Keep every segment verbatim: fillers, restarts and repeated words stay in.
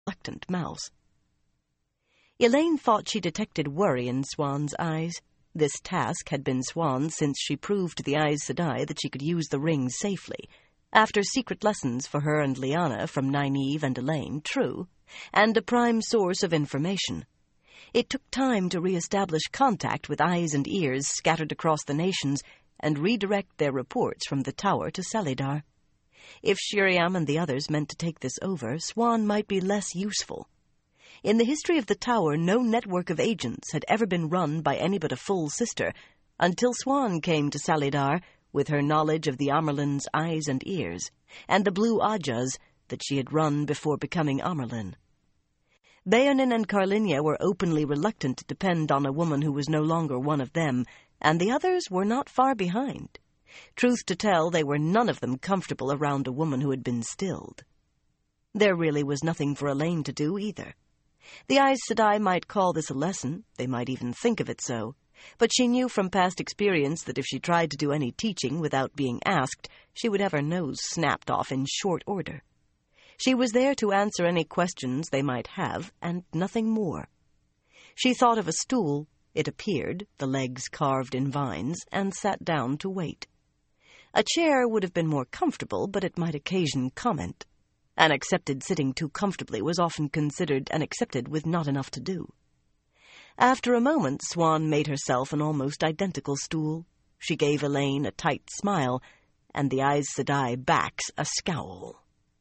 reluctant mouse. Elaine thought she detected worry in Swan's eyes. This task had been Swan's since she proved to the Aes Sedai that she could use the ring safely, after secret lessons for her and Lyanna from Nynaeve and Elaine, true, and a prime source of information. It took time to re-establish contact with eyes and ears scattered across the nations and redirect their reports from the tower to Salidar. If Shiriam and the others meant to take this over, Swan might be less useful. In the history of the tower, no network of agents had ever been run by any but a full sister, until Swan came to Salidar with her knowledge of the Amerlin's eyes and ears, and the blue Ajas that she had run before becoming Amerlin. Baonin and Carlinia were openly reluctant to depend on a woman who was no longer one of them, and the others were not far behind. Truth to tell, they were none of them comfortable around a woman who had been stilled. There really was nothing for Elaine to do either. The Aes Sedai might call this a lesson, they might even think of it so, but she knew from past experience that if she tried to do any teaching without being asked, she would have her nose snapped off in short order. She was there to answer any questions they might have, and nothing more. She thought of a stool. It appeared, the legs carved in vines, and sat down to wait. A chair would have been more comfortable, but it might occasion comment. An accepted sitting too comfortably was often considered an accepted with not enough to do. After a moment, Swan made herself an almost identical stool. She gave Elaine a tight smile, and the Aes Sedai backs a scowl.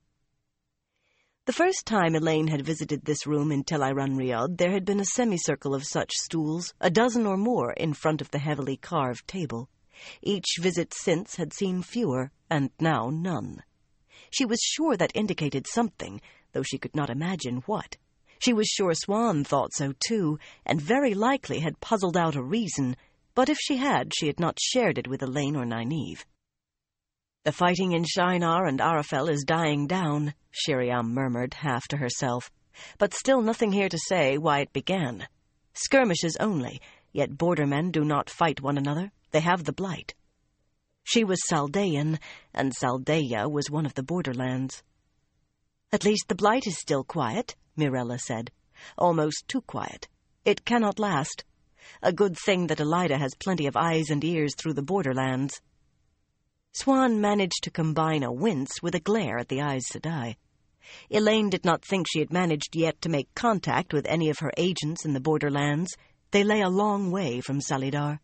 The first time Elaine had visited this room in Tel'aran'rhiod, there had been a semicircle of such stools, a dozen or more, in front of the heavily carved table. Each visit since had seen fewer, and now none. She was sure that indicated something, though she could not imagine what. She was sure Swan thought so too, and very likely had puzzled out a reason, but if she had, she had not shared it with Elaine or Nynaeve. "The fighting in Shinar and Arafel is dying down," Shiriam murmured, half to herself, "but still nothing here to say why it began. Skirmishes only, yet bordermen do not fight one another. They have the blight." She was Saldaean, and Saldaea was one of the borderlands. "At least the blight is still quiet," Mirella said. "Almost too quiet. It cannot last. A good thing that Elida has plenty of eyes and ears through the borderlands." Swan managed to combine a wince with a glare at the Aes Sedai. Elaine did not think she had managed yet to make contact with any of her agents in the borderlands. They lay a long way from Salidar.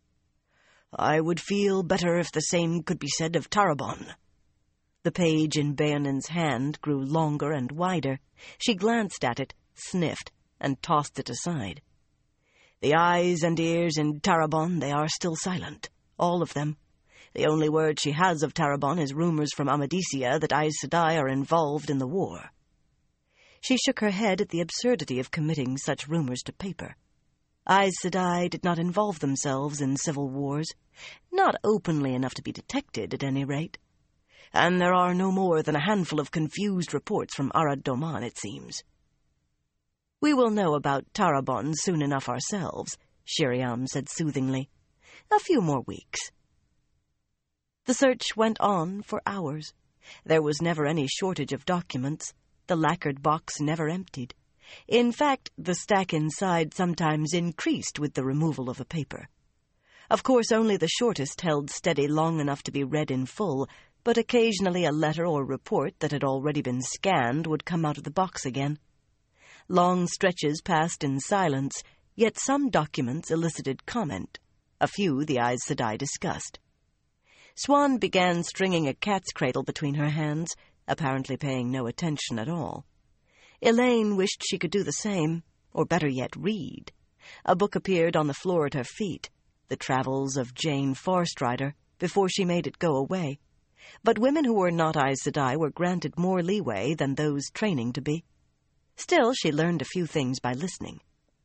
"I would feel better if the same could be said of Tarabon." The page in Baonin's hand grew longer and wider. She glanced at it, sniffed, and tossed it aside. "The eyes and ears in Tarabon, they are still silent, all of them. The only word she has of Tarabon is rumors from Amadisia that Aes Sedai are involved in the war." She shook her head at the absurdity of committing such rumors to paper. Aes Sedai did not involve themselves in civil wars, not openly enough to be detected, at any rate. And there are no more than a handful of confused reports from Arad Doman, it seems. "We will know about Tarabon soon enough ourselves," Shiriam said soothingly. "A few more weeks." The search went on for hours. There was never any shortage of documents. The lacquered box never emptied. In fact, the stack inside sometimes increased with the removal of a paper. Of course, only the shortest held steady long enough to be read in full, but occasionally a letter or report that had already been scanned would come out of the box again. Long stretches passed in silence, yet some documents elicited comment. A few the Aes Sedai discussed. Swan began stringing a cat's cradle between her hands, apparently paying no attention at all. Elaine wished she could do the same, or better yet, read. A book appeared on the floor at her feet, The Travels of Jane Farstrider, before she made it go away. But women who were not Aes Sedai were granted more leeway than those training to be. Still, she learned a few things by listening.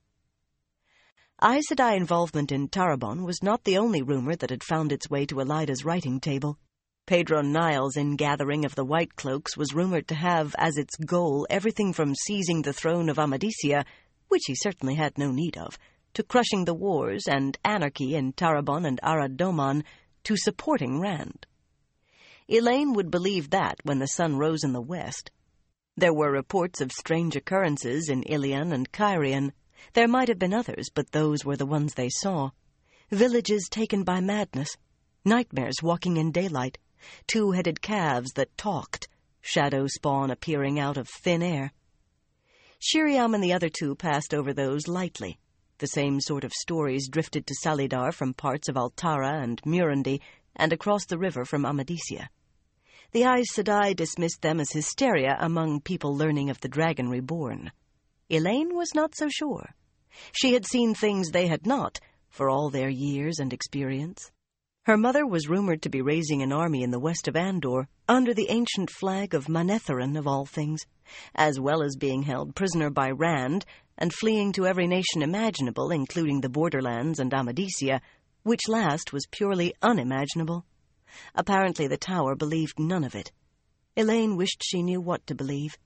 Aes Sedai involvement in Tarabon was not the only rumor that had found its way to Elida's writing table. Pedron Niles' ingathering of the White Cloaks was rumored to have as its goal everything from seizing the throne of Amadisia, which he certainly had no need of, to crushing the wars and anarchy in Tarabon and Arad Doman, to supporting Rand. Elaine would believe that when the sun rose in the west. There were reports of strange occurrences in Ilion and Cairhien. There might have been others, but those were the ones they saw. Villages taken by madness, nightmares walking in daylight, two-headed calves that talked, shadow spawn appearing out of thin air. Sheriam and the other two passed over those lightly. The same sort of stories drifted to Salidar from parts of Altara and Murundi, and across the river from Amadisia. The Aes Sedai dismissed them as hysteria among people learning of the Dragon Reborn. Elaine was not so sure. She had seen things they had not, for all their years and experience. Her mother was rumored to be raising an army in the west of Andor, under the ancient flag of Manetheren of all things, as well as being held prisoner by Rand and fleeing to every nation imaginable, including the Borderlands and Amadisia, which last was purely unimaginable. Apparently the Tower believed none of it. Elaine wished she knew what to believe.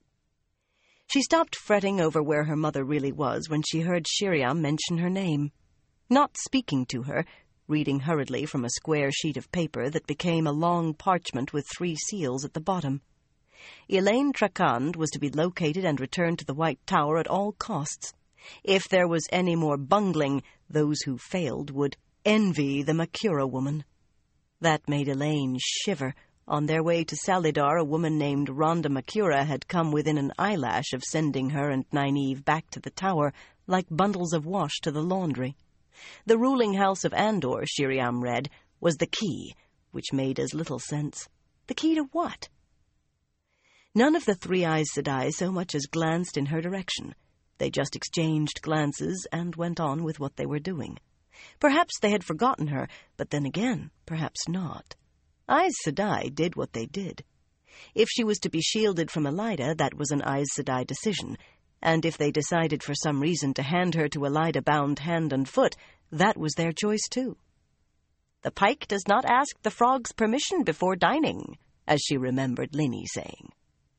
She stopped fretting over where her mother really was when she heard Sheriam mention her name. Not speaking to her, reading hurriedly from a square sheet of paper that became a long parchment with three seals at the bottom. Elaine Trakand was to be located and returned to the White Tower at all costs. If there was any more bungling, those who failed would envy the Makura woman. That made Elaine shiver. On their way to Salidar, a woman named Rhonda Makura had come within an eyelash of sending her and Nynaeve back to the Tower like bundles of wash to the laundry. The ruling house of Andor, Sheriam read, was the key, which made as little sense. The key to what? None of the three Aes Sedai so much as glanced in her direction. They just exchanged glances and went on with what they were doing. Perhaps they had forgotten her, but then again, perhaps not. Aes Sedai did what they did. If she was to be shielded from Elaida, that was an Aes Sedai decision, and if they decided for some reason to hand her to Elaida bound hand and foot, that was their choice too. "The pike does not ask the frog's permission before dining," as she remembered Linny saying.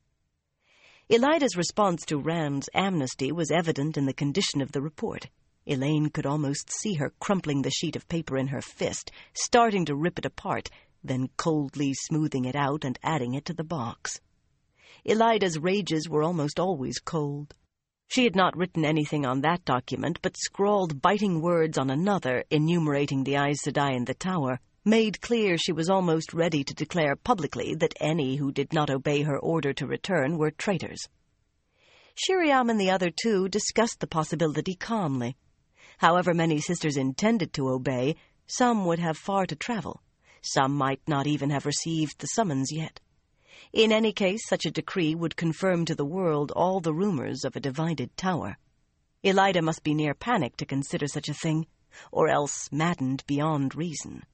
Elaida's response to Rand's amnesty was evident in the condition of the report. Elaine could almost see her crumpling the sheet of paper in her fist, starting to rip it apart, then coldly smoothing it out and adding it to the box. Elaida's rages were almost always cold. She had not written anything on that document, but scrawled biting words on another, enumerating the Aes Sedai in the Tower, made clear she was almost ready to declare publicly that any who did not obey her order to return were traitors. Sheriam and the other two discussed the possibility calmly. However many sisters intended to obey, some would have far to travel. Some might not even have received the summons yet. In any case, such a decree would confirm to the world all the rumors of a divided Tower. Elaida must be near panic to consider such a thing, or else maddened beyond reason.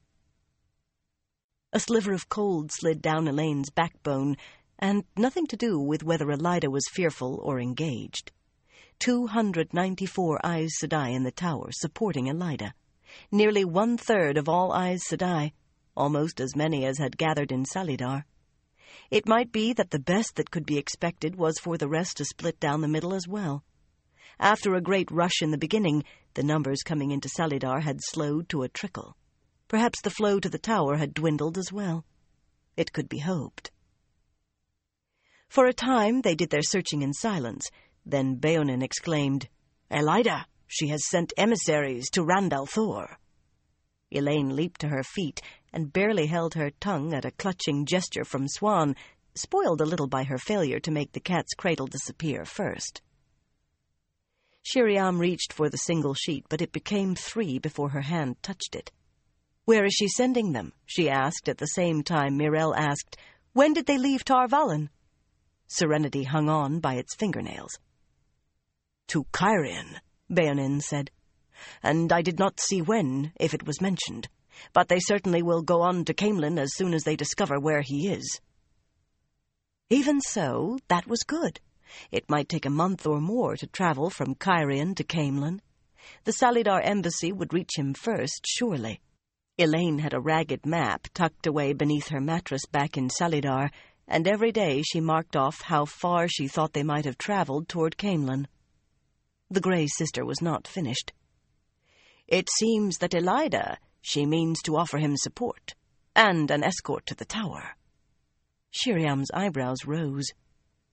A sliver of cold slid down Elaine's backbone, and nothing to do with whether Elaida was fearful or engaged. Two hundred ninety-four Aes Sedai in the Tower supporting Elaida. Nearly one-third of all Aes Sedai, almost as many as had gathered in Salidar. It might be that the best that could be expected was for the rest to split down the middle as well. After a great rush in the beginning, the numbers coming into Salidar had slowed to a trickle. Perhaps the flow to the Tower had dwindled as well. It could be hoped. For a time they did their searching in silence. Then Beonin exclaimed, "Elaida, she has sent emissaries to Rand al'Thor." Elaine leaped to her feet and barely held her tongue at a clutching gesture from Swan, spoiled a little by her failure to make the cat's cradle disappear first. Sheriam reached for the single sheet, but it became three before her hand touched it. "Where is she sending them?" she asked at the same time Mirel asked, "When did they leave Tar Valon?" Serenity hung on by its fingernails. "To Cairhien," Beonin said. "And I did not see when, if it was mentioned. But they certainly will go on to Caemlyn as soon as they discover where he is." Even so, that was good. It might take a month or more to travel from Cairhien to Caemlyn. The Salidar embassy would reach him first, surely. Elaine had a ragged map tucked away beneath her mattress back in Salidar, and every day she marked off how far she thought they might have traveled toward Caemlyn. The Grey Sister was not finished. "It seems that Elaida, she means to offer him support, and an escort to the Tower." Sheriam's eyebrows rose.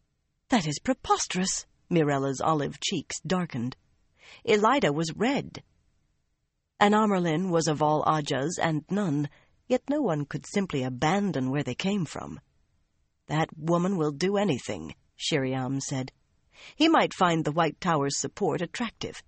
That is preposterous. Mirella's olive cheeks darkened. Elida was red. An Amyrlin was of all Ajahs and none, yet no one could simply abandon where they came from. That woman will do anything, Sheriam said. He might find the White Tower's support attractive.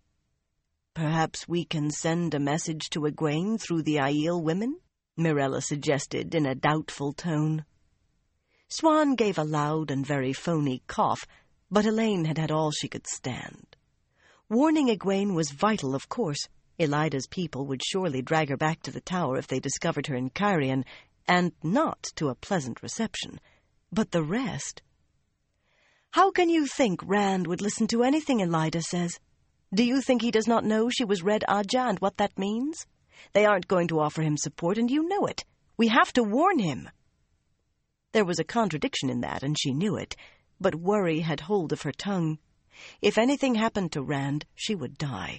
Perhaps we can send a message to Egwene through the Aiel women? Mirella suggested in a doubtful tone. Siuan gave a loud and very phony cough, but Elaine had had all she could stand. Warning Egwene was vital, of course. Elida's people would surely drag her back to the tower if they discovered her in Cairhien, and not to a pleasant reception. But the rest... How can you think Rand would listen to anything Elida says? Do you think he does not know she was Red Ajah and what that means? They aren't going to offer him support, and you know it. We have to warn him. There was a contradiction in that, and she knew it, but worry had hold of her tongue. If anything happened to Rand, she would die.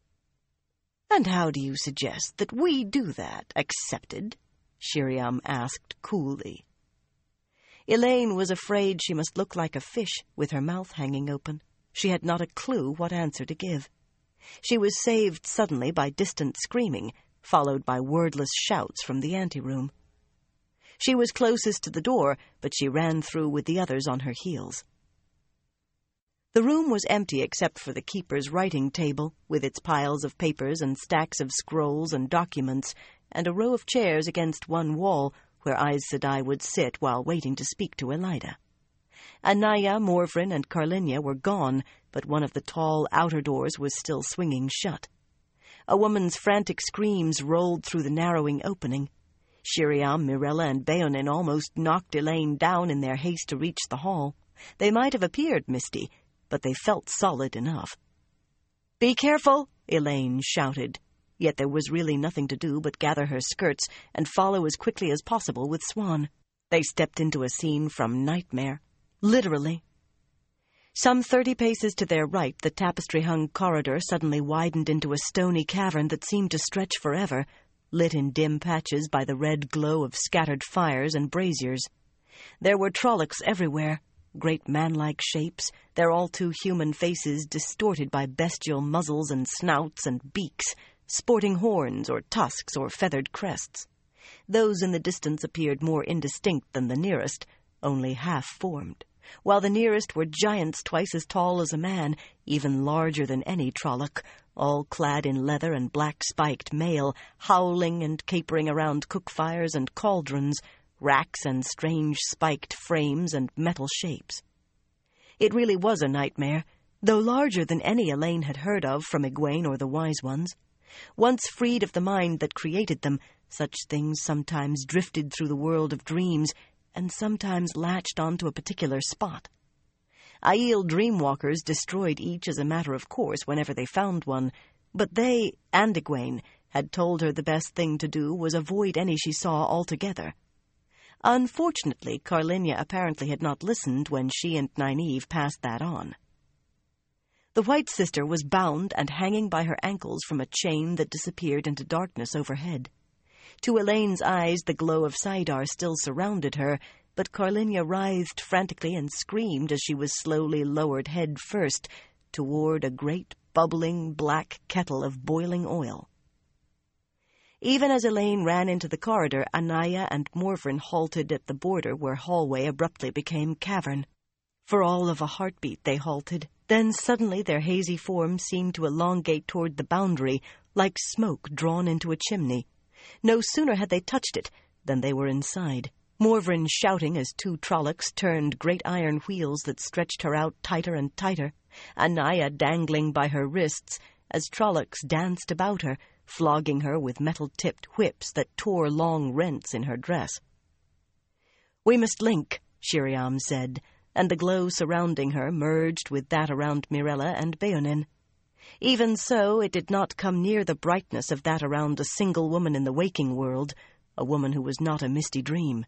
And how do you suggest that we do that, accepted? Sheriam asked coolly. Elaine was afraid she must look like a fish with her mouth hanging open. She had not a clue what answer to give. She was saved suddenly by distant screaming, followed by wordless shouts from the anteroom. She was closest to the door, but she ran through with the others on her heels. The room was empty except for the keeper's writing table, with its piles of papers and stacks of scrolls and documents, and a row of chairs against one wall where Aes Sedai would sit while waiting to speak to Elida. Anaya, Morvran, and Carlinia were gone, but one of the tall outer doors was still swinging shut. A woman's frantic screams rolled through the narrowing opening. Sheriam, Mirella, and Beonin almost knocked Elaine down in their haste to reach the hall. They might have appeared misty, but they felt solid enough. "Be careful!" Elaine shouted. Yet there was really nothing to do but gather her skirts and follow as quickly as possible with Siuan. They stepped into a scene from Nightmare. Literally. Some thirty paces to their right, the tapestry-hung corridor suddenly widened into a stony cavern that seemed to stretch forever, lit in dim patches by the red glow of scattered fires and braziers. There were Trollocs everywhere, great man-like shapes, their all-too-human faces distorted by bestial muzzles and snouts and beaks, sporting horns or tusks or feathered crests. Those in the distance appeared more indistinct than the nearest, only half-formed, while the nearest were giants twice as tall as a man, even larger than any Trolloc, all clad in leather and black-spiked mail, howling and capering around cook-fires and cauldrons, racks and strange spiked frames and metal shapes. It really was a nightmare, though larger than any Elaine had heard of from Egwene or the Wise Ones. Once freed of the mind that created them, such things sometimes drifted through the world of dreams and sometimes latched onto a particular spot. Aiel dreamwalkers destroyed each as a matter of course whenever they found one, but they, and Egwene, had told her the best thing to do was avoid any she saw altogether. Unfortunately, Carlinia apparently had not listened when she and Nynaeve passed that on. The White Sister was bound and hanging by her ankles from a chain that disappeared into darkness overhead. To Elaine's eyes, the glow of Saidar still surrounded her, but Carlinia writhed frantically and screamed as she was slowly lowered head first toward a great, bubbling, black kettle of boiling oil. Even as Elaine ran into the corridor, Anaya and Morvran halted at the border where hallway abruptly became cavern. For all of a heartbeat they halted. Then suddenly their hazy forms seemed to elongate toward the boundary, like smoke drawn into a chimney. No sooner had they touched it than they were inside, Morvran shouting as two Trollocs turned great iron wheels that stretched her out tighter and tighter, Anaya dangling by her wrists as Trollocs danced about her, flogging her with metal-tipped whips that tore long rents in her dress. "We must link," Sheriam said, and the glow surrounding her merged with that around Mirella and Beonin. Even so, it did not come near the brightness of that around a single woman in the waking world, a woman who was not a misty dream.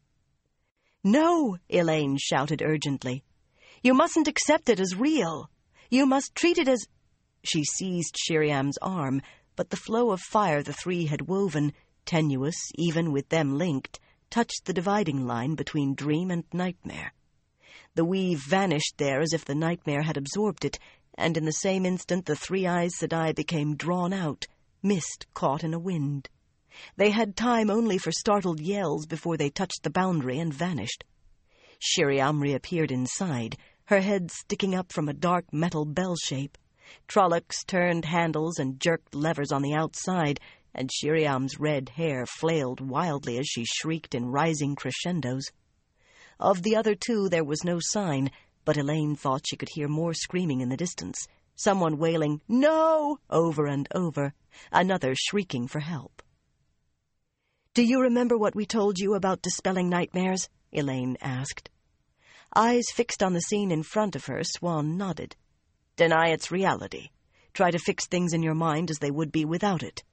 "No!" Elaine shouted urgently. "You mustn't accept it as real. You must treat it as—" She seized Sheriam's arm, but the flow of fire the three had woven, tenuous even with them linked, touched the dividing line between dream and nightmare. The weave vanished there as if the nightmare had absorbed it, and in the same instant the three Aes Sedai became drawn out, mist caught in a wind. They had time only for startled yells before they touched the boundary and vanished. Shiriam reappeared inside, her head sticking up from a dark metal bell shape. Trollocs turned handles and jerked levers on the outside, and Shiriam's red hair flailed wildly as she shrieked in rising crescendos. Of the other two there was no sign, but Elaine thought she could hear more screaming in the distance, someone wailing, "No!" over and over, another shrieking for help. "Do you remember what we told you about dispelling nightmares?" Elaine asked. Eyes fixed on the scene in front of her, Swan nodded. "Deny its reality. Try to fix things in your mind as they would be without it."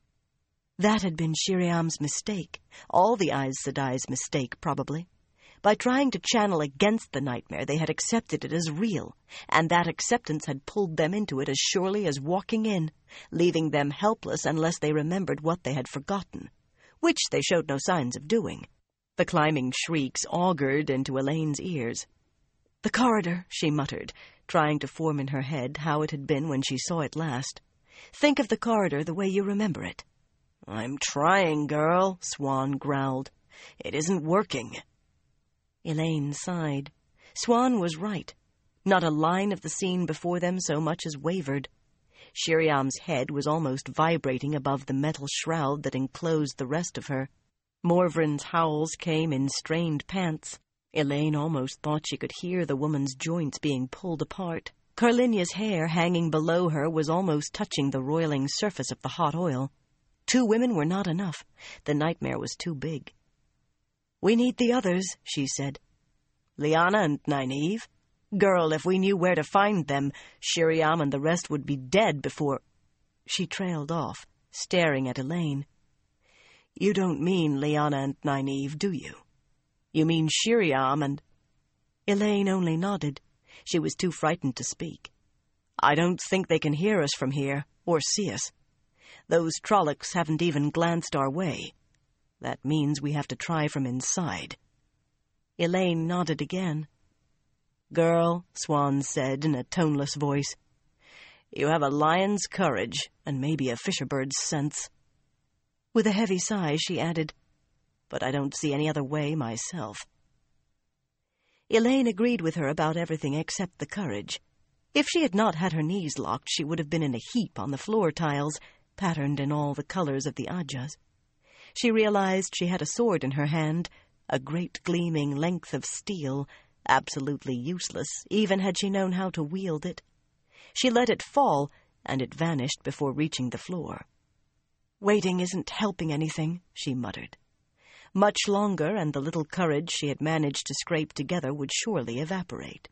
That had been Shiriam's mistake, all the Aes Sedai's mistake, probably. By trying to channel against the nightmare, they had accepted it as real, and that acceptance had pulled them into it as surely as walking in, leaving them helpless unless they remembered what they had forgotten, which they showed no signs of doing. The climbing shrieks augured into Elaine's ears. "The corridor," she muttered, trying to form in her head how it had been when she saw it last. "Think of the corridor the way you remember it." "I'm trying, girl," Swan growled. "It isn't working." Elaine sighed. Swan was right. Not a line of the scene before them so much as wavered. Shiriam's head was almost vibrating above the metal shroud that enclosed the rest of her. Morvran's howls came in strained pants. Elaine almost thought she could hear the woman's joints being pulled apart. Carlinia's hair, hanging below her, was almost touching the roiling surface of the hot oil. Two women were not enough. The nightmare was too big. "We need the others," she said. "Lyanna and Nynaeve? Girl, if we knew where to find them, Shiriam and the rest would be dead before—" She trailed off, staring at Elaine. "You don't mean Lyanna and Nynaeve, do you? You mean Shiriam and—" Elaine only nodded. She was too frightened to speak. "I don't think they can hear us from here, or see us. Those Trollocs haven't even glanced our way. That means we have to try from inside." Elaine nodded again. "Girl," Swan said in a toneless voice, "you have a lion's courage and maybe a fisherbird's sense." With a heavy sigh, she added, "But I don't see any other way myself." Elaine agreed with her about everything except the courage. If she had not had her knees locked, she would have been in a heap on the floor tiles, patterned in all the colors of the Ajahs. She realized she had a sword in her hand, a great gleaming length of steel, absolutely useless, even had she known how to wield it. She let it fall, and it vanished before reaching the floor. "Waiting isn't helping anything," she muttered. Much longer, and the little courage she had managed to scrape together would surely evaporate.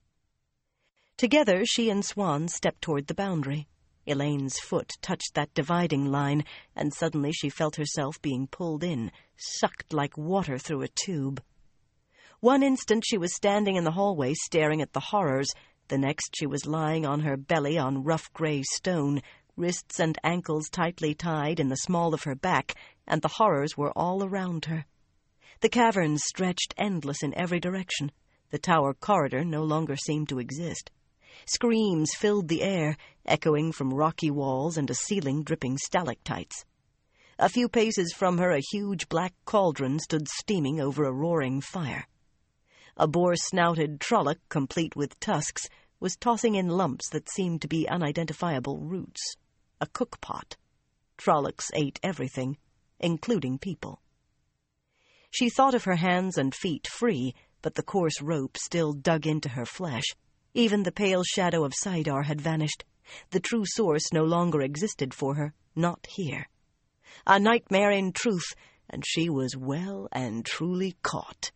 Together, she and Swan stepped toward the boundary. Elaine's foot touched that dividing line, and suddenly she felt herself being pulled in, sucked like water through a tube. One instant she was standing in the hallway staring at the horrors, the next she was lying on her belly on rough gray stone, wrists and ankles tightly tied in the small of her back, and the horrors were all around her. The caverns stretched endless in every direction. The tower corridor no longer seemed to exist. Screams filled the air, echoing from rocky walls and a ceiling dripping stalactites. A few paces from her a huge black cauldron stood steaming over a roaring fire. A boar-snouted Trolloc, complete with tusks, was tossing in lumps that seemed to be unidentifiable roots. A cookpot. Trollocs ate everything, including people. She thought of her hands and feet free, but the coarse rope still dug into her flesh. Even the pale shadow of Saidar had vanished. The true source no longer existed for her, not here. A nightmare in truth, and she was well and truly caught.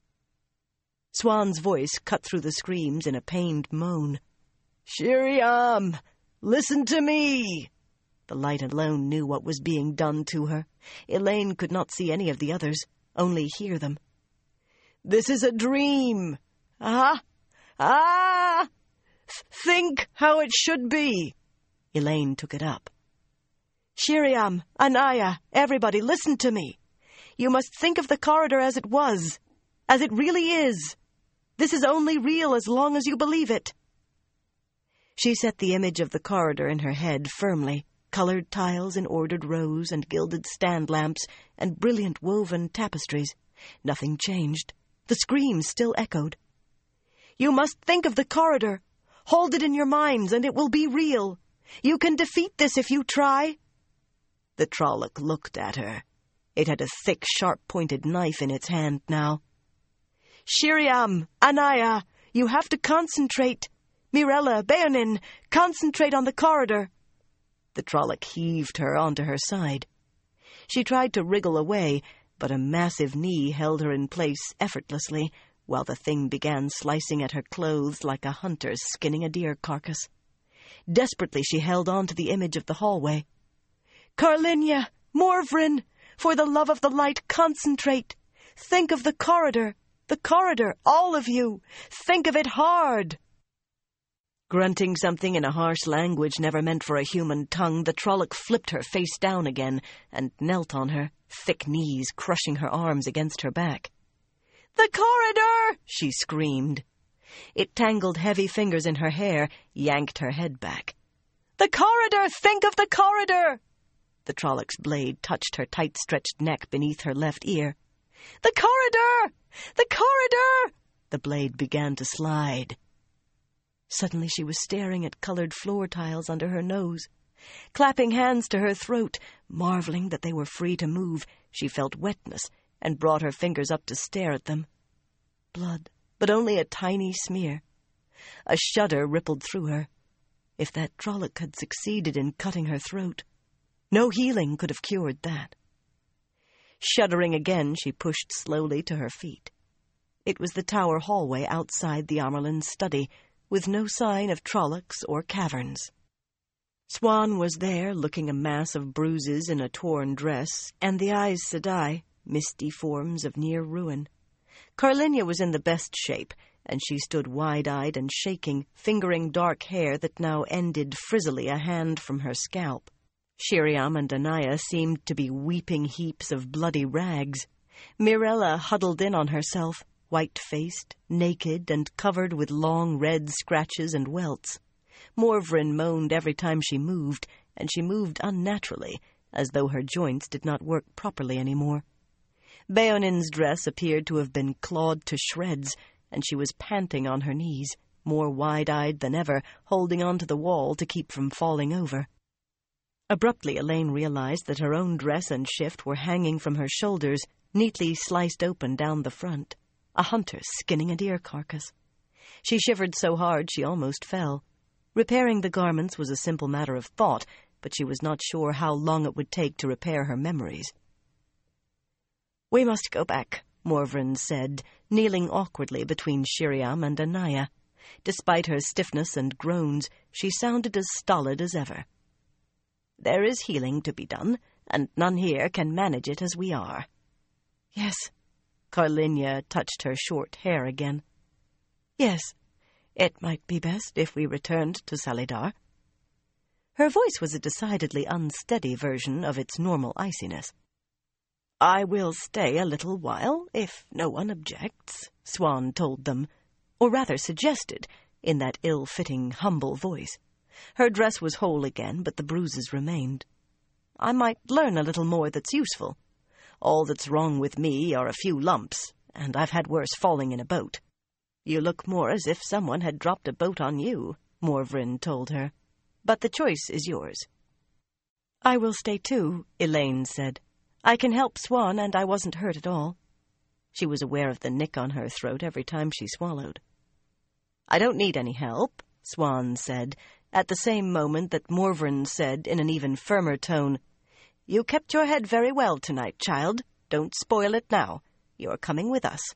Swan's voice cut through the screams in a pained moan. "Shiriam, listen to me!" The light alone knew what was being done to her. Elaine could not see any of the others, only hear them. "This is a dream. Ah! Ah! Think how it should be." Elaine took it up. "Shiriam, Anaya, everybody, listen to me. You must think of the corridor as it was, as it really is. This is only real as long as you believe it." She set the image of the corridor in her head firmly, colored tiles in ordered rows and gilded stand lamps and brilliant woven tapestries. Nothing changed. The screams still echoed. "You must think of the corridor. Hold it in your minds, and it will be real. You can defeat this if you try." The Trolloc looked at her. It had a thick, sharp-pointed knife in its hand now. "Shiriam, Anaya, you have to concentrate. Mirella, Beonin, concentrate on the corridor." The Trolloc heaved her onto her side. She tried to wriggle away, but a massive knee held her in place effortlessly, while the thing began slicing at her clothes like a hunter skinning a deer carcass. Desperately she held on to the image of the hallway. "Carlinia, Morvrin, for the love of the light, concentrate. Think of the corridor, the corridor, all of you. Think of it hard." Grunting something in a harsh language never meant for a human tongue, the Trolloc flipped her face down again and knelt on her, thick knees crushing her arms against her back. "The corridor!" she screamed. It tangled heavy fingers in her hair, yanked her head back. "The corridor! Think of the corridor!" The Trolloc's blade touched her tight-stretched neck beneath her left ear. "The corridor! The corridor!" The blade began to slide. Suddenly she was staring at colored floor tiles under her nose. Clapping hands to her throat, marveling that they were free to move, she felt wetness and brought her fingers up to stare at them. Blood, but only a tiny smear. A shudder rippled through her. If that Trolloc had succeeded in cutting her throat, no healing could have cured that. Shuddering again, she pushed slowly to her feet. It was the tower hallway outside the Amyrlin's study, with no sign of Trollocs or caverns. Swan was there, looking a mass of bruises in a torn dress, and the Aes Sedai, misty forms of near ruin. Carlinia was in the best shape, and she stood wide-eyed and shaking, fingering dark hair that now ended frizzily a hand from her scalp. Shiriam and Anaya seemed to be weeping heaps of bloody rags. Mirella huddled in on herself, white-faced, naked, and covered with long red scratches and welts. Morvrin moaned every time she moved, and she moved unnaturally, as though her joints did not work properly anymore. Beonin's dress appeared to have been clawed to shreds, and she was panting on her knees, more wide-eyed than ever, holding on to the wall to keep from falling over. Abruptly, Elaine realized that her own dress and shift were hanging from her shoulders, neatly sliced open down the front. A hunter skinning a deer carcass. She shivered so hard she almost fell. Repairing the garments was a simple matter of thought, but she was not sure how long it would take to repair her memories. "We must go back," Morvrin said, kneeling awkwardly between Shiriam and Anaya. Despite her stiffness and groans, she sounded as stolid as ever. "There is healing to be done, and none here can manage it as we are." "Yes." Carlinia touched her short hair again. "Yes, it might be best if we returned to Salidar." Her voice was a decidedly unsteady version of its normal iciness. "I will stay a little while, if no one objects," Swan told them, or rather suggested, in that ill-fitting, humble voice. Her dress was whole again, but the bruises remained. "I might learn a little more that's useful. All that's wrong with me are a few lumps, and I've had worse falling in a boat." "You look more as if someone had dropped a boat on you," Morvrin told her. "But the choice is yours." "I will stay too," Elaine said. "I can help Swan, and I wasn't hurt at all." She was aware of the nick on her throat every time she swallowed. "I don't need any help," Swan said, at the same moment that Morvrin said in an even firmer tone, "You kept your head very well tonight, child. Don't spoil it now. You're coming with us."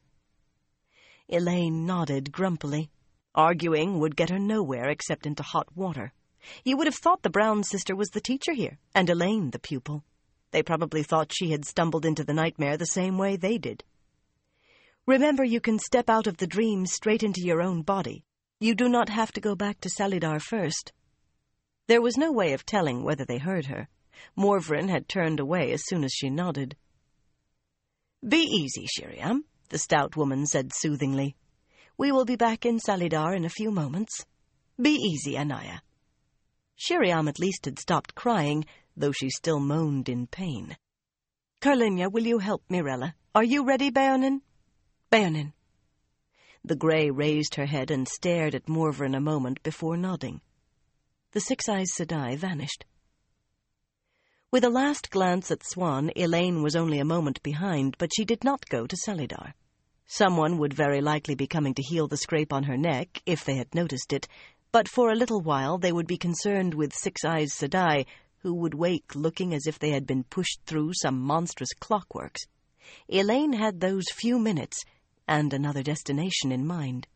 Elaine nodded grumpily. Arguing would get her nowhere except into hot water. You would have thought the Brown sister was the teacher here, and Elaine the pupil. They probably thought she had stumbled into the nightmare the same way they did. "Remember, you can step out of the dream straight into your own body. You do not have to go back to Salidar first." There was no way of telling whether they heard her. Morvrin had turned away as soon as she nodded. "Be easy, Shiriam," the stout woman said soothingly. We will be back in Salidar in a few moments. Be easy, Anaya." Shiriam at least had stopped crying, though she still moaned in pain. "Carlinya, will you help Mirella? Are you ready, Baonin?" "Baonin." The Grey raised her head and stared at Morvern a moment before nodding. The Six Eyes Sedai vanished. With a last glance at Swan, Elaine was only a moment behind, but she did not go to Salidar. Someone would very likely be coming to heal the scrape on her neck, if they had noticed it, but for a little while they would be concerned with Six Eyes Sedai, who would wake looking as if they had been pushed through some monstrous clockworks. Elaine had those few minutes and another destination in mind.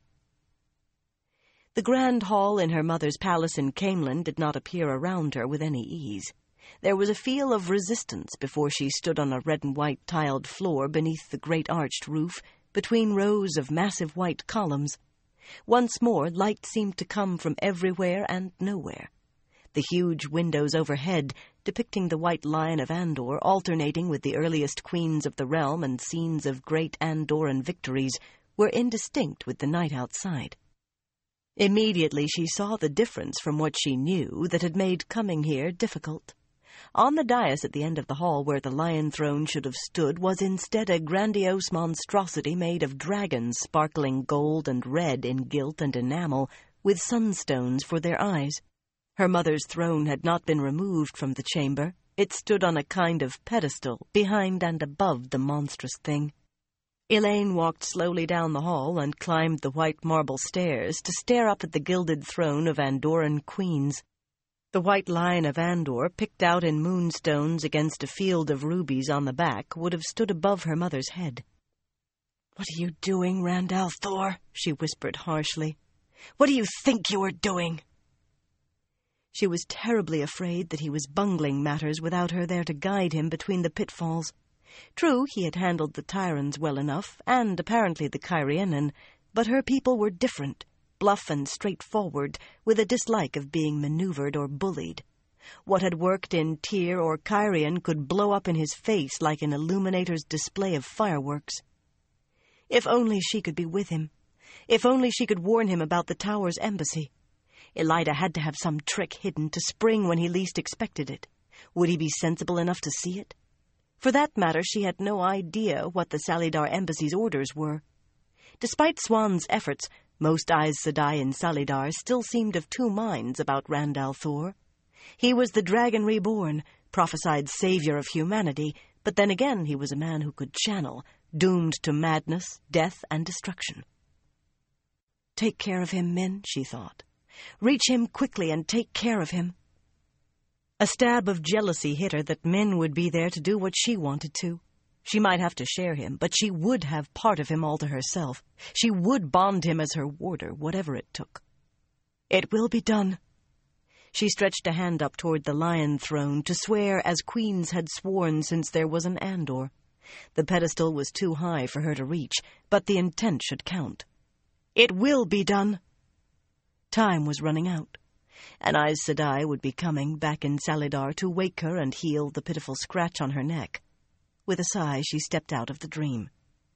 The grand hall in her mother's palace in Camelin did not appear around her with any ease. There was a feel of resistance before she stood on a red and white tiled floor beneath the great arched roof, between rows of massive white columns. Once more, light seemed to come from everywhere and nowhere. The huge windows overhead, depicting the White Lion of Andor, alternating with the earliest queens of the realm and scenes of great Andoran victories, were indistinct with the night outside. Immediately she saw the difference from what she knew that had made coming here difficult. On the dais at the end of the hall where the lion throne should have stood was instead a grandiose monstrosity made of dragons sparkling gold and red in gilt and enamel, with sunstones for their eyes. Her mother's throne had not been removed from the chamber. It stood on a kind of pedestal behind and above the monstrous thing. Elaine walked slowly down the hall and climbed the white marble stairs to stare up at the gilded throne of Andoran queens. The White Lion of Andor, picked out in moonstones against a field of rubies on the back, would have stood above her mother's head. "What are you doing, Rand al'Thor?" she whispered harshly. "What do you think you are doing?" She was terribly afraid that he was bungling matters without her there to guide him between the pitfalls. True, he had handled the Tyrans well enough, and apparently the Cairhienin, but her people were different, bluff and straightforward, with a dislike of being maneuvered or bullied. What had worked in Tyr or Cairhien could blow up in his face like an illuminator's display of fireworks. If only she could be with him. If only she could warn him about the Tower's embassy. Elida had to have some trick hidden to spring when he least expected it. Would he be sensible enough to see it? For that matter, she had no idea what the Salidar embassy's orders were. Despite Swan's efforts, most Aes Sedai in Salidar still seemed of two minds about Rand al'Thor. He was the Dragon Reborn, prophesied savior of humanity, but then again he was a man who could channel, doomed to madness, death, and destruction. "Take care of him, Min," she thought. "Reach him quickly and take care of him." A stab of jealousy hit her that Min would be there to do what she wanted to. She might have to share him, but she would have part of him all to herself. She would bond him as her warder, whatever it took. "It will be done." She stretched a hand up toward the lion throne to swear as queens had sworn since there was an Andor. The pedestal was too high for her to reach, but the intent should count. "It will be done." Time was running out. And Aes Sedai would be coming back in Salidar to wake her and heal the pitiful scratch on her neck. With a sigh, she stepped out of the dream.